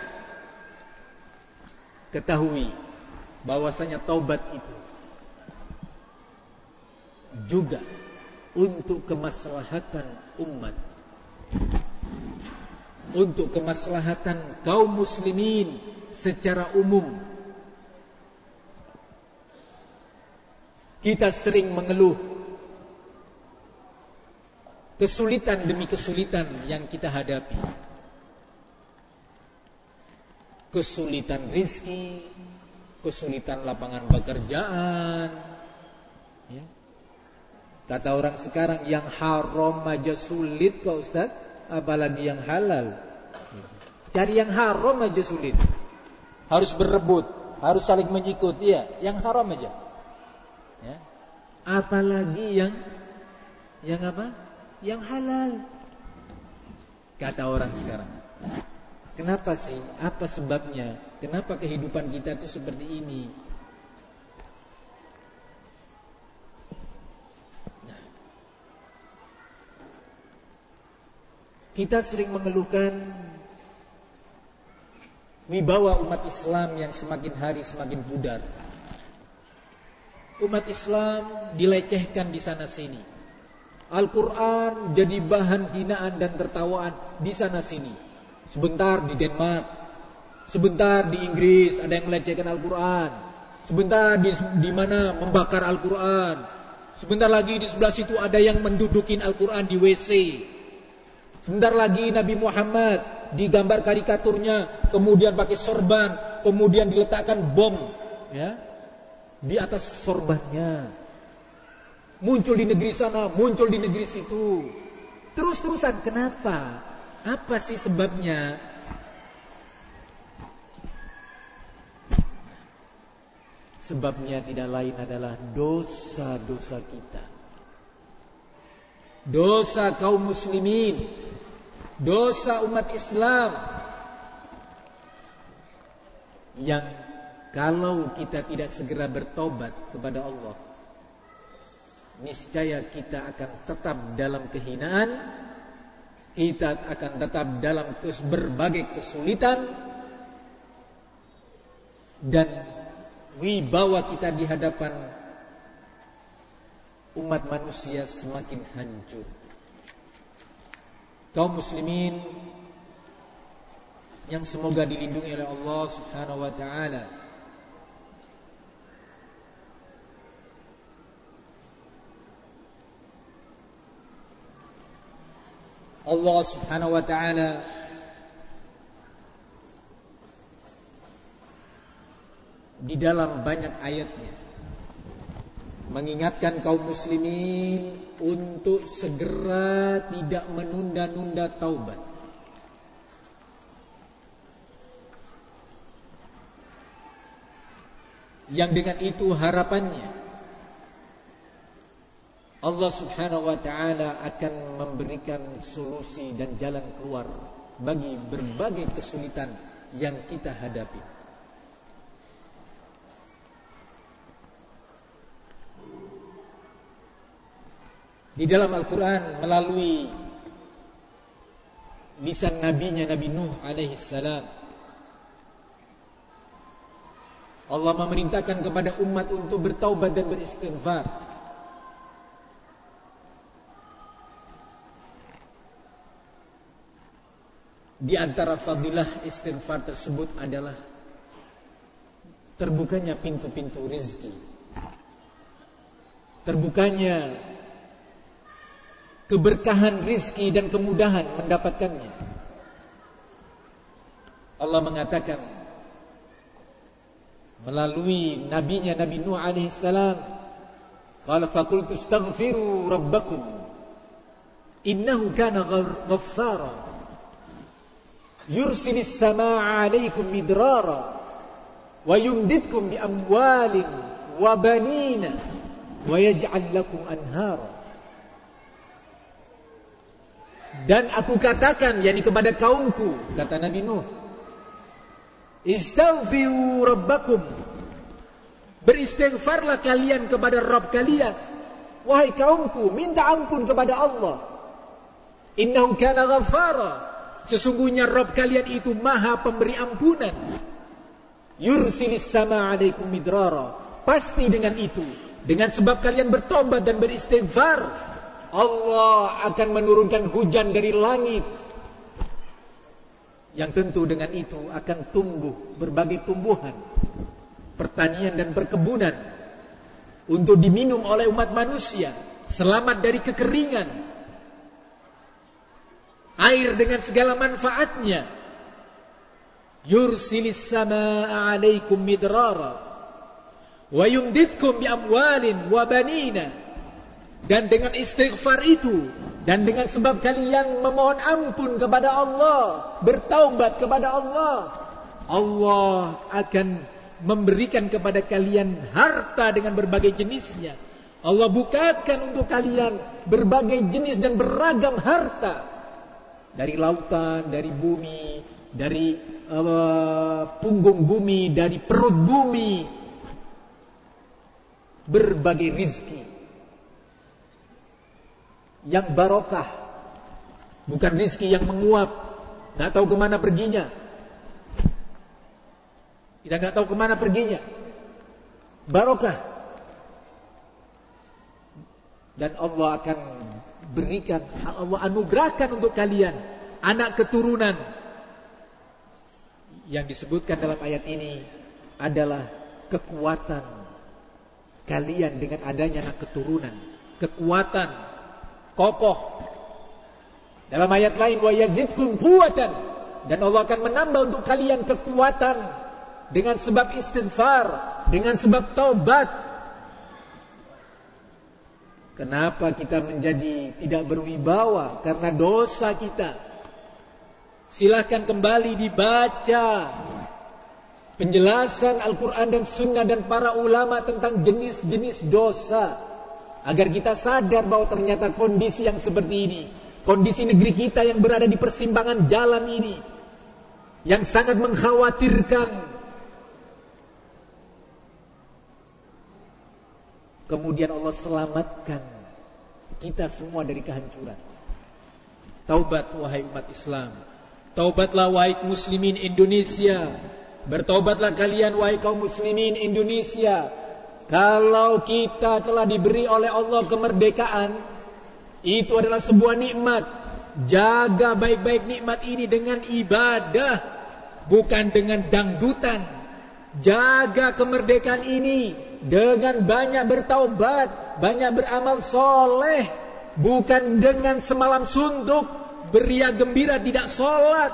Ketahui bahwasanya taubat itu juga untuk kemaslahatan umat, untuk kemaslahatan kaum muslimin secara umum. Kita sering mengeluh kesulitan demi kesulitan yang kita hadapi. Kesulitan rizki, kesulitan lapangan pekerjaan, ya. Kata orang sekarang, yang haram aja sulit kok Ustaz, apalagi yang halal. Cari yang haram aja sulit, harus berebut, harus saling menyikut, iya, yang haram aja. Ya. Apalagi yang yang apa? Yang halal. Kata orang sekarang. Kenapa sih? Apa sebabnya? Kenapa kehidupan kita itu seperti ini? Nah, kita sering mengeluhkan wibawa umat Islam yang semakin hari semakin pudar. Umat Islam dilecehkan di sana sini. Al-Quran jadi bahan hinaan dan tertawaan di sana sini. Sebentar di Denmark, sebentar di Inggris ada yang melecehkan Al-Quran, sebentar di, di mana membakar Al-Quran, sebentar lagi di sebelah situ ada yang mendudukin Al-Quran di W C. Sebentar lagi Nabi Muhammad digambar karikaturnya, kemudian pakai sorban, kemudian diletakkan bom, ya, di atas sorbannya. Muncul di negeri sana, muncul di negeri situ. Terus-terusan, kenapa? Apa sih sebabnya? Sebabnya tidak lain adalah dosa-dosa kita. Dosa kaum muslimin, dosa umat Islam, yang kalau kita tidak segera bertobat kepada Allah, niscaya kita akan tetap dalam kehinaan, kita akan tetap dalam berbagai kesulitan, dan wibawa kita di hadapan umat manusia semakin hancur. Kaum muslimin yang semoga dilindungi oleh Allah Subhanahu wa taala, Allah Subhanahu wa taala di dalam banyak ayatnya mengingatkan kaum muslimin untuk segera tidak menunda-nunda taubat. Yang dengan itu harapannya Allah Subhanahu wa taala akan memberikan solusi dan jalan keluar bagi berbagai kesulitan yang kita hadapi. Di dalam Al-Quran melalui lisan nabinya Nabi Nuh alaihi salam, Allah memerintahkan kepada umat untuk bertaubat dan beristighfar. Di antara fadilah istighfar tersebut adalah terbukanya pintu-pintu rezeki, terbukanya keberkahan rizki dan kemudahan mendapatkannya. Allah mengatakan melalui nabinya Nabi Nuh alaihi salam, qala faqultu astaghfiru rabbakum innahu kana ghaffara yursilis samaa'a 'alaikum midrara wa yumdidkum bi amwalin wa banina wa yaj'al lakum anhara. Dan aku katakan, yakni kepada kaumku, kata Nabi Nuh, istaghfiru rabbakum, beristighfarlah kalian kepada Rabb kalian. Wahai kaumku, minta ampun kepada Allah. Innahu kana ghaffara, sesungguhnya Rabb kalian itu maha pemberi ampunan. Yursilis samaa'a 'alaikum midrara, pasti dengan itu, dengan sebab kalian bertobat dan beristighfar, Allah akan menurunkan hujan dari langit, yang tentu dengan itu akan tumbuh berbagai tumbuhan, pertanian dan perkebunan untuk diminum oleh umat manusia, selamat dari kekeringan, air dengan segala manfaatnya. Yursilis samaa'a 'alaikum midrara wa yumdidkum bi amwalin wa banina. Dan dengan istighfar itu, dan dengan sebab kalian memohon ampun kepada Allah, bertaubat kepada Allah, Allah akan memberikan kepada kalian harta dengan berbagai jenisnya. Allah bukakan untuk kalian berbagai jenis dan beragam harta. Dari lautan, dari bumi, dari uh, punggung bumi, dari perut bumi. Berbagai rizki yang barokah, bukan rizki yang menguap, nggak tahu kemana perginya. Kita nggak tahu kemana perginya. Barokah. Dan Allah akan berikan, Allah anugerahkan untuk kalian anak keturunan. Yang disebutkan dalam ayat ini adalah kekuatan kalian dengan adanya anak keturunan. Kekuatan kokoh. Dalam ayat lain, wa yazidkum quwwatan, dan Allah akan menambah untuk kalian kekuatan dengan sebab istighfar, dengan sebab taubat. Kenapa kita menjadi tidak berwibawa? Karena dosa kita. Silakan kembali dibaca penjelasan Al-Quran dan Sunnah dan para ulama tentang jenis-jenis dosa, agar kita sadar bahwa ternyata kondisi yang seperti ini, kondisi negeri kita yang berada di persimpangan jalan ini, yang sangat mengkhawatirkan. Kemudian Allah selamatkan kita semua dari kehancuran. Taubat wahai umat Islam. Taubatlah wahai muslimin Indonesia. Bertaubatlah kalian wahai kaum muslimin Indonesia. Kalau kita telah diberi oleh Allah kemerdekaan, itu adalah sebuah nikmat. Jaga baik-baik nikmat ini dengan ibadah, bukan dengan dangdutan. Jaga kemerdekaan ini dengan banyak bertaubat, banyak beramal soleh, bukan dengan semalam suntuk, beria gembira tidak sholat,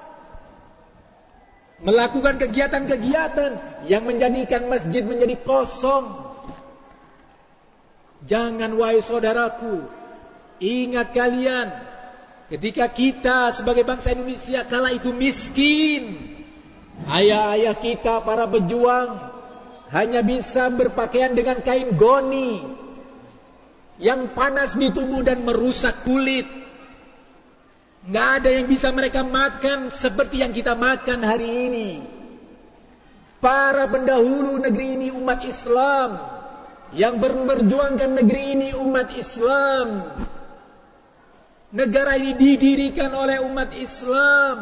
melakukan kegiatan-kegiatan yang menjadikan masjid menjadi kosong. Jangan wahai saudaraku, ingat kalian, ketika kita sebagai bangsa Indonesia kala itu miskin, ayah-ayah kita para pejuang hanya bisa berpakaian dengan kain goni yang panas di tubuh dan merusak kulit. Nggak ada yang bisa mereka makan seperti yang kita makan hari ini. Para pendahulu negeri ini umat Islam, yang memperjuangkan negeri ini umat Islam. Negara ini didirikan oleh umat Islam.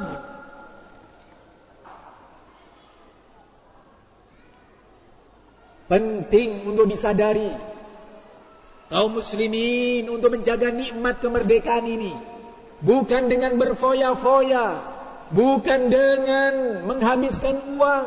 Penting untuk disadari, kaum muslimin, untuk menjaga nikmat kemerdekaan ini, bukan dengan berfoya-foya, bukan dengan menghabiskan uang.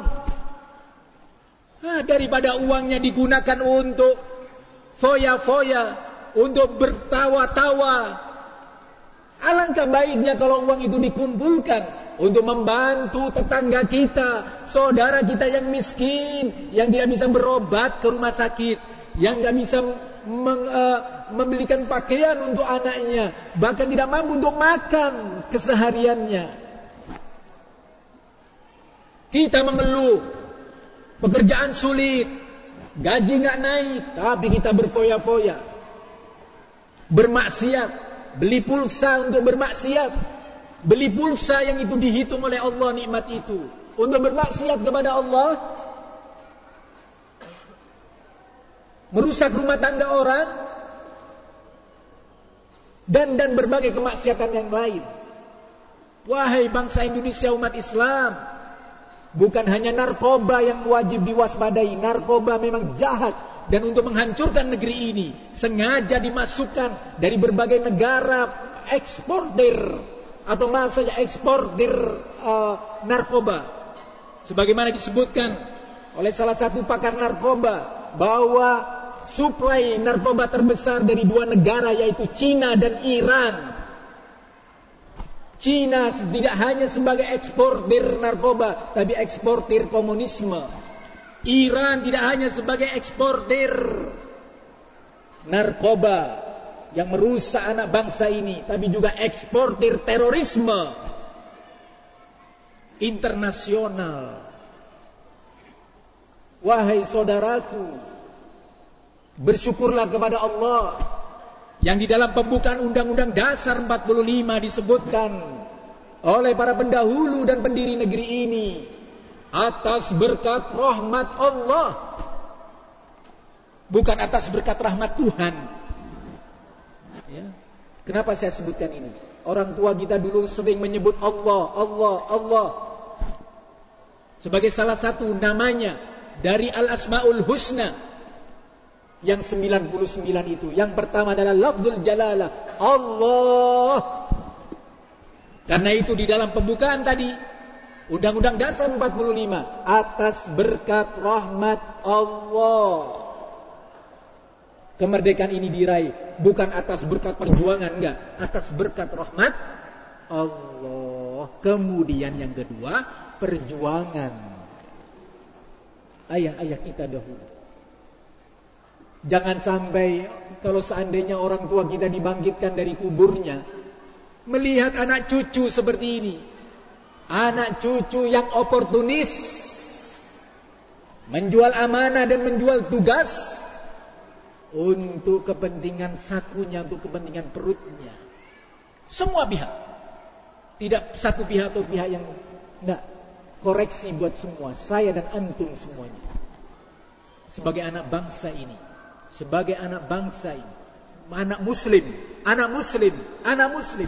Nah, daripada uangnya digunakan untuk foya-foya, untuk bertawa-tawa, alangkah baiknya kalau uang itu dikumpulkan untuk membantu tetangga kita, saudara kita yang miskin, yang tidak bisa berobat ke rumah sakit, yang tidak bisa meng, uh, membelikan pakaian untuk anaknya, bahkan tidak mampu untuk makan kesehariannya. Kita mengeluh, pekerjaan sulit, gaji nggak naik, tapi kita berfoya-foya, bermaksiat, beli pulsa untuk bermaksiat. Beli pulsa yang itu dihitung oleh Allah nikmat itu untuk bermaksiat kepada Allah, merusak rumah tangga orang, dan dan berbagai kemaksiatan yang lain. Wahai bangsa Indonesia umat Islam, bukan hanya narkoba yang wajib diwaspadai. Narkoba memang jahat, dan untuk menghancurkan negeri ini sengaja dimasukkan dari berbagai negara eksportir atau maksud saja eksportir uh, narkoba. Sebagaimana disebutkan oleh salah satu pakar narkoba, bahwa suplai narkoba terbesar dari dua negara, yaitu Cina dan Iran. Cina tidak hanya sebagai eksportir narkoba, tapi eksportir komunisme. Iran tidak hanya sebagai eksportir narkoba yang merusak anak bangsa ini, tapi juga eksportir terorisme internasional. Wahai saudaraku, bersyukurlah kepada Allah yang di dalam pembukaan Undang-Undang Dasar empat puluh lima disebutkan oleh para pendahulu dan pendiri negeri ini atas berkat rahmat Allah, bukan atas berkat rahmat Tuhan. Ya. Kenapa saya sebutkan ini? Orang tua kita dulu sering menyebut Allah, Allah, Allah sebagai salah satu namanya dari Al-Asmaul Husna yang sembilan puluh sembilan itu. Yang pertama adalah lafzul jalalah, Allah. Karena itu di dalam pembukaan tadi Undang-Undang Dasar empat puluh lima, atas berkat rahmat Allah kemerdekaan ini diraih, bukan atas berkat perjuangan, enggak, atas berkat rahmat Allah. Kemudian yang kedua, perjuangan ayah-ayah kita dahulu. Jangan sampai kalau seandainya orang tua kita dibangkitkan dari kuburnya, melihat anak cucu seperti ini, anak cucu yang oportunis, menjual amanah dan menjual tugas untuk kepentingan sakunya, untuk kepentingan perutnya. Semua pihak, tidak satu pihak atau pihak yang enggak. Koreksi buat semua, saya dan antum semuanya. Sebagai anak bangsa ini, sebagai anak bangsa ini, anak muslim, anak muslim, anak muslim.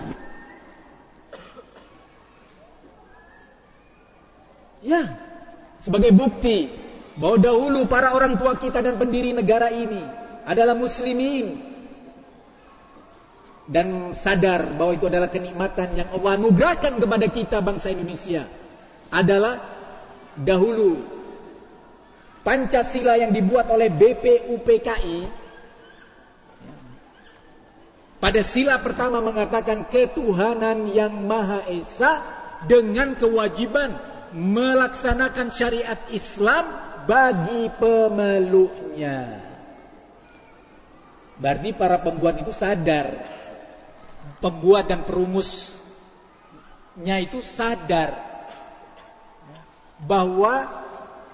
Ya, sebagai bukti bahwa dahulu para orang tua kita dan pendiri negara ini adalah muslimin dan sadar bahwa itu adalah kenikmatan yang Allah anugerahkan kepada kita bangsa Indonesia. Adalah dahulu Pancasila yang dibuat oleh B P U P K I pada sila pertama mengatakan ketuhanan yang Maha Esa dengan kewajiban melaksanakan syariat Islam bagi pemeluknya. Berarti para pembuat itu sadar, pembuat dan perumusnya itu sadar bahwa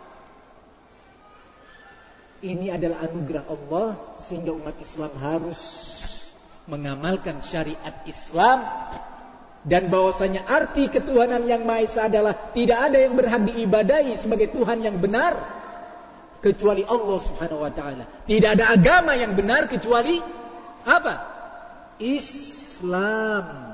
ini adalah anugerah Allah, sehingga umat Islam harus mengamalkan syariat Islam, dan bahwasanya arti ketuhanan yang Maha Esa adalah tidak ada yang berhak diibadahi sebagai Tuhan yang benar kecuali Allah Subhanahu wa taala. Tidak ada agama yang benar kecuali apa? Islam.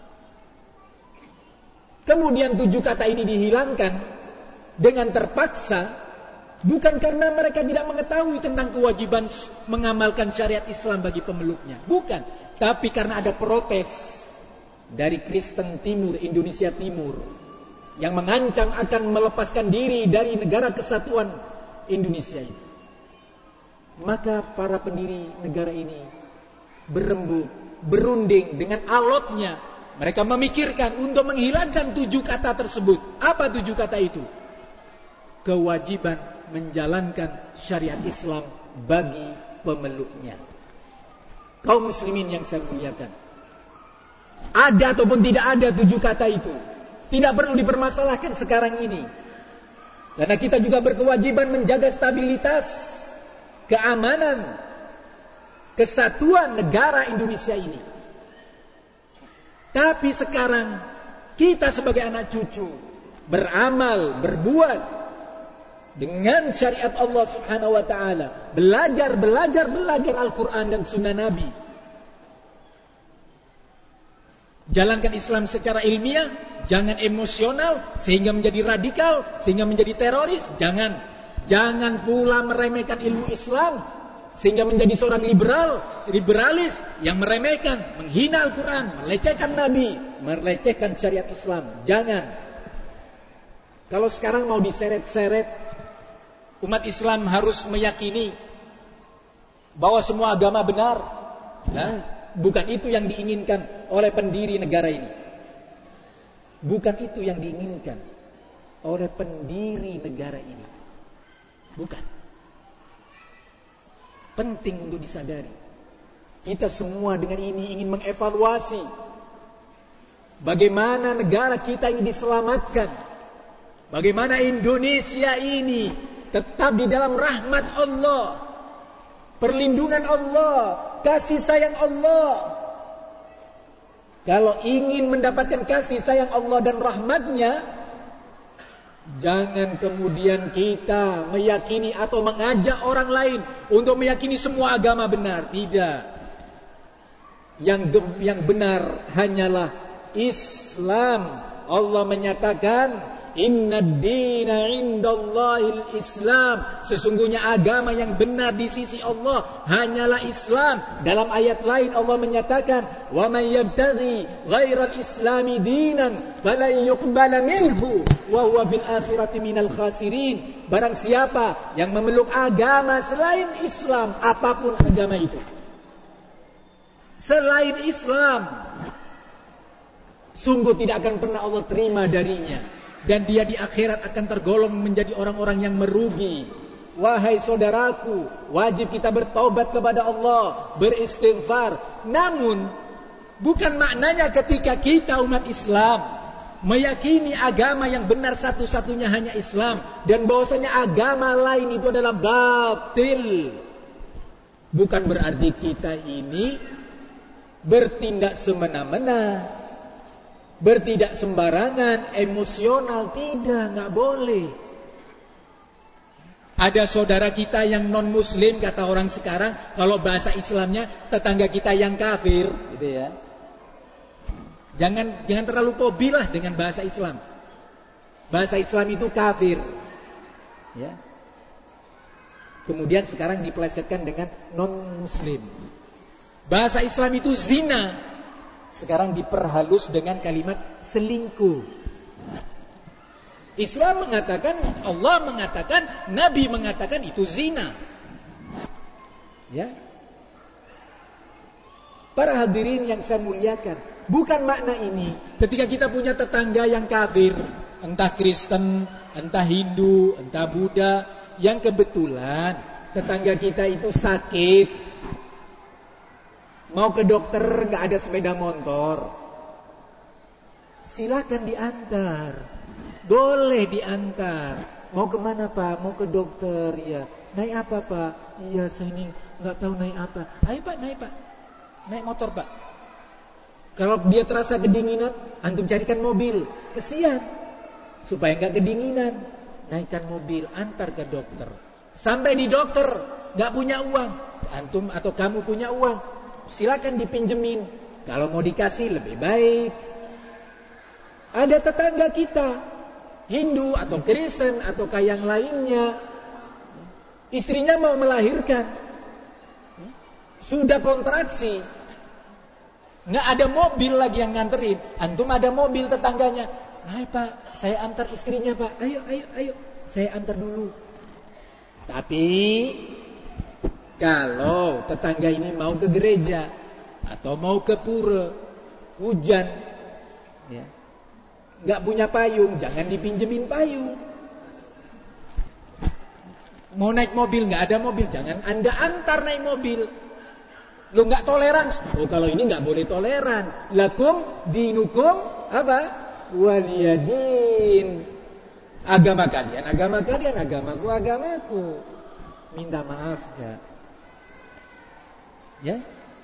Kemudian tujuh kata ini dihilangkan dengan terpaksa, bukan karena mereka tidak mengetahui tentang kewajiban mengamalkan syariat Islam bagi pemeluknya, bukan, tapi karena ada protes dari Kristen Timur, Indonesia Timur, yang mengancam akan melepaskan diri dari negara kesatuan Indonesia ini. Maka para pendiri negara ini berembuk, berunding dengan alotnya. Mereka memikirkan untuk menghilangkan tujuh kata tersebut. Apa tujuh kata itu? Kewajiban menjalankan syariat Islam bagi pemeluknya. Kaum muslimin yang saya muliakan, ada ataupun tidak ada tujuh kata itu, tidak perlu dipermasalahkan sekarang ini. Karena kita juga berkewajiban menjaga stabilitas, keamanan, kesatuan negara Indonesia ini. Tapi sekarang kita sebagai anak cucu beramal, berbuat dengan syariat Allah Subhanahu wa taala, belajar, belajar, belajar Al-Quran dan Sunnah Nabi. Jalankan Islam secara ilmiah, jangan emosional sehingga menjadi radikal, sehingga menjadi teroris. Jangan, jangan pula meremehkan ilmu Islam sehingga menjadi seorang liberal, liberalis yang meremehkan, menghina Al-Quran, melecehkan Nabi, melecehkan syariat Islam. Jangan. Kalau sekarang mau diseret-seret, umat Islam harus meyakini bahwa semua agama benar. Nah, bukan itu yang diinginkan oleh pendiri negara ini. Bukan itu yang diinginkan oleh pendiri negara ini. Bukan. Penting untuk disadari. Kita semua dengan ini ingin mengevaluasi bagaimana negara kita ini diselamatkan. Bagaimana Indonesia ini tetap di dalam rahmat Allah, perlindungan Allah, kasih sayang Allah. Kalau ingin mendapatkan kasih sayang Allah dan rahmatnya, jangan kemudian kita meyakini atau mengajak orang lain untuk meyakini semua agama benar. Tidak. Yang yang benar hanyalah Islam. Allah menyatakan, Inna ad-dina indallahil Islam. Sesungguhnya agama yang benar di sisi Allah hanyalah Islam. Dalam ayat lain Allah menyatakan, Wa man yabtaghi ghairal islami dinan falan yuqbala minhu wa huwa fil akhirati minal khasirin. Barang siapa yang memeluk agama selain Islam, apapun agama itu, selain Islam, sungguh tidak akan pernah Allah terima darinya. Dan dia di akhirat akan tergolong menjadi orang-orang yang merugi. Wahai saudaraku, wajib kita bertaubat kepada Allah, beristighfar. Namun, bukan maknanya ketika kita umat Islam meyakini agama yang benar satu-satunya hanya Islam, dan bahwasanya agama lain itu adalah batil. Bukan berarti kita ini bertindak semena-mena, bertindak sembarangan, emosional. Tidak, nggak boleh. Ada saudara kita yang non muslim, kata orang sekarang, kalau bahasa Islamnya tetangga kita yang kafir, gitu ya. Jangan jangan terlalu pobilah dengan bahasa Islam. Bahasa Islam itu kafir, ya. Kemudian sekarang dipelesetkan dengan non muslim. Bahasa Islam itu zina, sekarang diperhalus dengan kalimat selingkuh. Islam mengatakan, Allah mengatakan, Nabi mengatakan itu zina. Ya. Para hadirin yang saya muliakan, bukan makna ini ketika kita punya tetangga yang kafir, entah Kristen, entah Hindu, entah Buddha, yang kebetulan tetangga kita itu sakit, mau ke dokter gak ada sepeda motor, silakan diantar. Boleh diantar. Mau kemana Pak? Mau ke dokter. Ya. Naik apa Pak? Iya saya ini gak tahu naik apa. Ayo Pak, naik Pak. Naik motor Pak. Kalau dia terasa kedinginan, antum carikan mobil. Kesian. Supaya gak kedinginan, naikkan mobil, antar ke dokter. Sampai di dokter gak punya uang, antum atau kamu punya uang, silakan dipinjemin. Kalau mau dikasih lebih baik. Ada tetangga kita Hindu atau Kristen atau kayak yang lainnya, istrinya mau melahirkan, sudah kontraksi, nggak ada mobil lagi yang nganterin. Antum ada mobil tetangganya, ayo Pak, saya antar istrinya Pak. Ayo, ayo, ayo, saya antar dulu. Tapi kalau tetangga ini mau ke gereja atau mau ke pura, hujan, ya, nggak punya payung, jangan dipinjemin payung. Mau naik mobil, nggak ada mobil, jangan Anda antar naik mobil. Lu nggak toleran. Oh kalau ini nggak boleh toleran. Lakum dinukum apa? Waliyadin. Agama kalian, agama kalian, agamaku, agamaku. Minta maaf ya. Ya.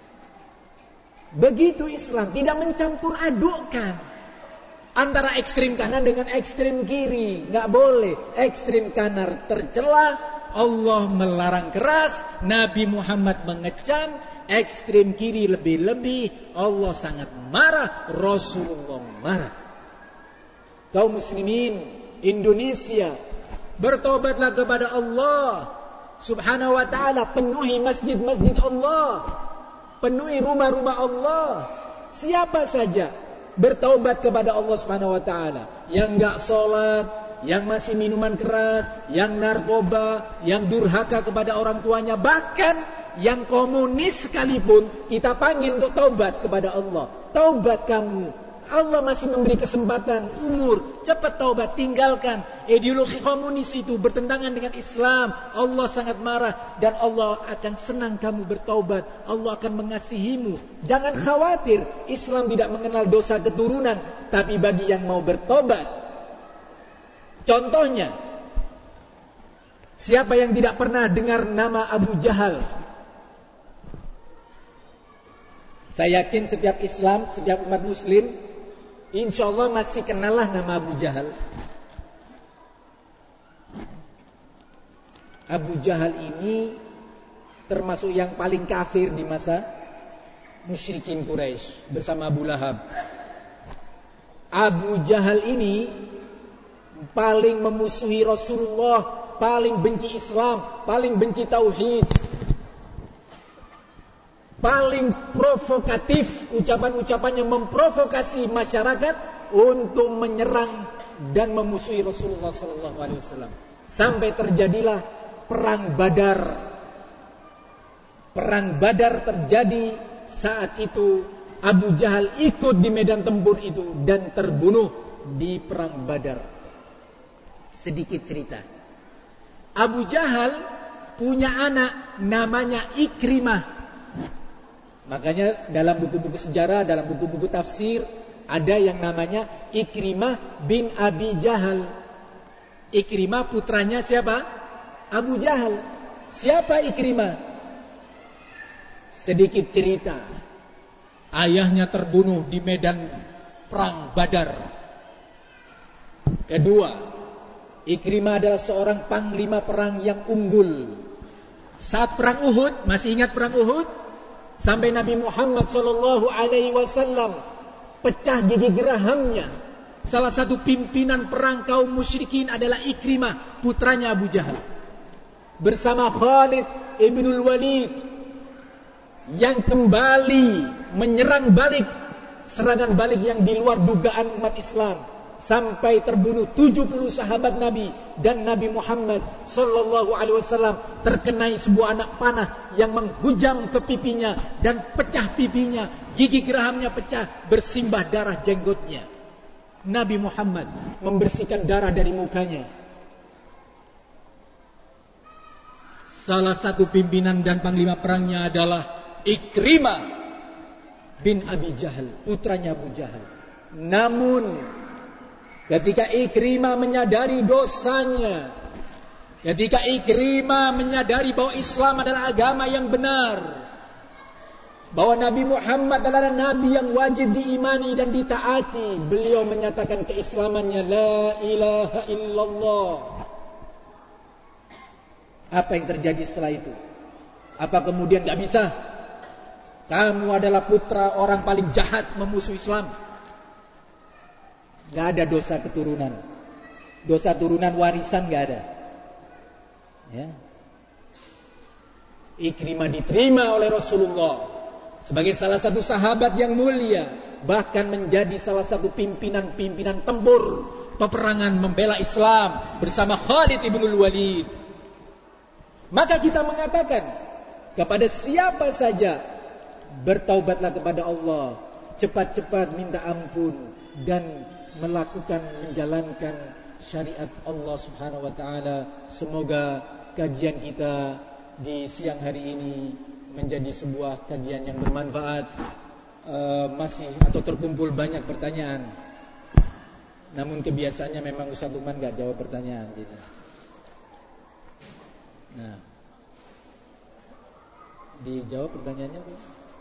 Begitu Islam, tidak mencampur adukkan antara ekstrim kanan dengan ekstrim kiri. Nggak boleh. Ekstrim kanan tercela, Allah melarang keras, Nabi Muhammad mengecam. Ekstrim kiri lebih-lebih, Allah sangat marah, Rasulullah marah. Kaum muslimin Indonesia, bertobatlah kepada Allah Subhanahu wa ta'ala. Penuhi masjid-masjid Allah, penuhi rumah-rumah Allah. Siapa saja bertaubat kepada Allah Subhanahu wa ta'ala, yang enggak sholat, yang masih minuman keras, yang narkoba, yang durhaka kepada orang tuanya, bahkan yang komunis sekalipun, kita panggil untuk taubat kepada Allah. Taubat kamu, Allah masih memberi kesempatan, umur, cepat taubat, tinggalkan ideologi komunis itu, bertentangan dengan Islam. Allah sangat marah dan Allah akan senang kamu bertaubat. Allah akan mengasihimu. Jangan khawatir, Islam tidak mengenal dosa keturunan, tapi bagi yang mau bertobat. Contohnya, Siapa yang tidak pernah dengar nama Abu Jahal? Saya yakin setiap Islam, setiap umat muslim, insya Allah masih kenallah nama Abu Jahal. Abu Jahal ini termasuk yang paling kafir di masa musyrikin Quraisy bersama Abu Lahab. Abu Jahal ini paling memusuhi Rasulullah, paling benci Islam, paling benci tauhid, paling provokatif, ucapan-ucapannya memprovokasi masyarakat untuk menyerang dan memusuhi Rasulullah sallallahu alaihi wasallam. Sampai terjadilah perang Badar. Perang Badar terjadi saat itu Abu Jahal ikut di medan tempur itu dan terbunuh di perang Badar. Sedikit cerita. Abu Jahal punya anak namanya Ikrimah. Makanya dalam buku-buku sejarah, dalam buku-buku tafsir ada yang namanya Ikrimah bin Abi Jahal. Ikrimah putranya siapa? Abu Jahal. Siapa Ikrimah? Sedikit cerita. Ayahnya terbunuh di medan perang Badar. Kedua, Ikrimah adalah seorang panglima perang yang unggul. Saat perang Uhud, masih ingat perang Uhud? Sampai Nabi Muhammad sallallahu alaihi wasallam pecah gigi gerahamnya. Salah satu pimpinan perang kaum musyrikin adalah Ikrimah, putranya Abu Jahal. Bersama Khalid ibnul Walid yang kembali menyerang balik serangan balik yang di luar dugaan umat Islam. Sampai terbunuh tujuh puluh sahabat Nabi dan Nabi Muhammad sallallahu alaihi wasallam terkenai sebuah anak panah yang menghujam ke pipinya dan pecah pipinya, gigi gerahamnya pecah, bersimbah darah jenggotnya. Nabi Muhammad membersihkan darah dari mukanya. Salah satu pimpinan dan panglima perangnya adalah Ikrimah bin Abi Jahal, putranya Abu Jahal. Namun ketika Ikrimah menyadari dosanya, ketika Ikrimah menyadari bahwa Islam adalah agama yang benar, bahwa Nabi Muhammad adalah Nabi yang wajib diimani dan ditaati, beliau menyatakan keislamannya, La ilaha illallah. Apa yang terjadi setelah itu? Apa kemudian gak bisa? Kamu adalah putra orang paling jahat memusuh Islam. Gak ada dosa keturunan. Dosa turunan warisan gak ada. Ya. Ikrimah diterima oleh Rasulullah sebagai salah satu sahabat yang mulia, bahkan menjadi salah satu pimpinan-pimpinan tempur peperangan membela Islam bersama Khalid ibnul Walid. Maka kita mengatakan kepada siapa saja, bertaubatlah kepada Allah, cepat-cepat minta ampun dan melakukan, menjalankan syariat Allah Subhanahu wa taala. Semoga kajian kita di siang hari ini menjadi sebuah kajian yang bermanfaat. Uh, masih atau terkumpul banyak pertanyaan, namun kebiasaannya memang Ustaz Lukman gak jawab pertanyaan gitu. Nah, dijawab pertanyaannya apa?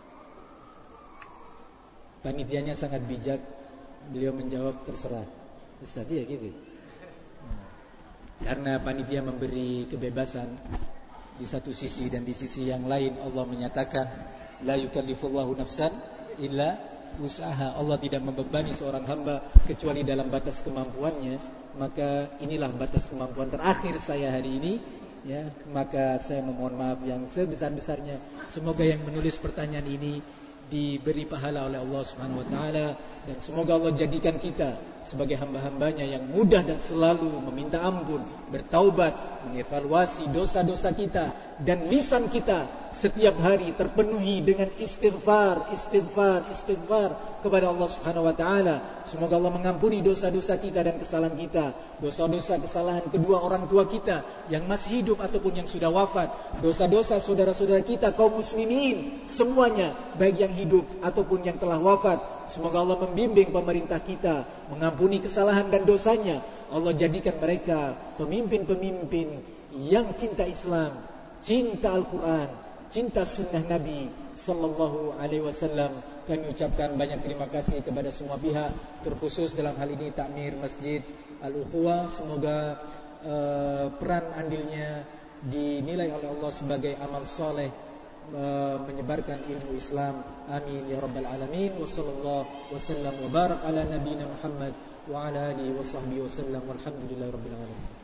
Panitianya sangat bijak, beliau menjawab terserah. Ustaz ya gitu. Nah, karena panitia memberi kebebasan di satu sisi, dan di sisi yang lain Allah menyatakan la yukallifullahu nafsan illa usaha. Allah tidak membebani seorang hamba kecuali dalam batas kemampuannya. Maka inilah batas kemampuan terakhir saya hari ini. Ya, maka saya memohon maaf yang sebesar-besarnya. Semoga yang menulis pertanyaan ini diberi pahala oleh Allah Subhanahu wa taala, dan semoga Allah jadikan kita sebagai hamba-hambanya yang mudah dan selalu meminta ampun, bertaubat, mengevaluasi dosa-dosa kita, dan lisan kita setiap hari terpenuhi dengan istighfar, istighfar, istighfar kepada Allah Subhanahu wa taala. Semoga Allah mengampuni dosa-dosa kita dan kesalahan kita, dosa-dosa kesalahan kedua orang tua kita yang masih hidup ataupun yang sudah wafat, dosa-dosa saudara-saudara kita kaum muslimin semuanya, baik yang hidup ataupun yang telah wafat. Semoga Allah membimbing pemerintah kita, mengampuni kesalahan dan dosanya. Allah jadikan mereka pemimpin-pemimpin yang cinta Islam, cinta Al-Quran, cinta sunnah Nabi Sallallahu Alaihi Wasallam. Kami ucapkan banyak terima kasih kepada semua pihak, terkhusus dalam hal ini takmir Masjid Al-Ukhuwah. Semoga uh, peran andilnya dinilai oleh Allah sebagai amal soleh, uh, menyebarkan ilmu Islam. Amin ya rabbal alamin. Wassallallahu wasallam wa barak ala nabiyina Muhammad wa ala alihi wa sahbihi wasallam. Walhamdulillahi rabbil alamin.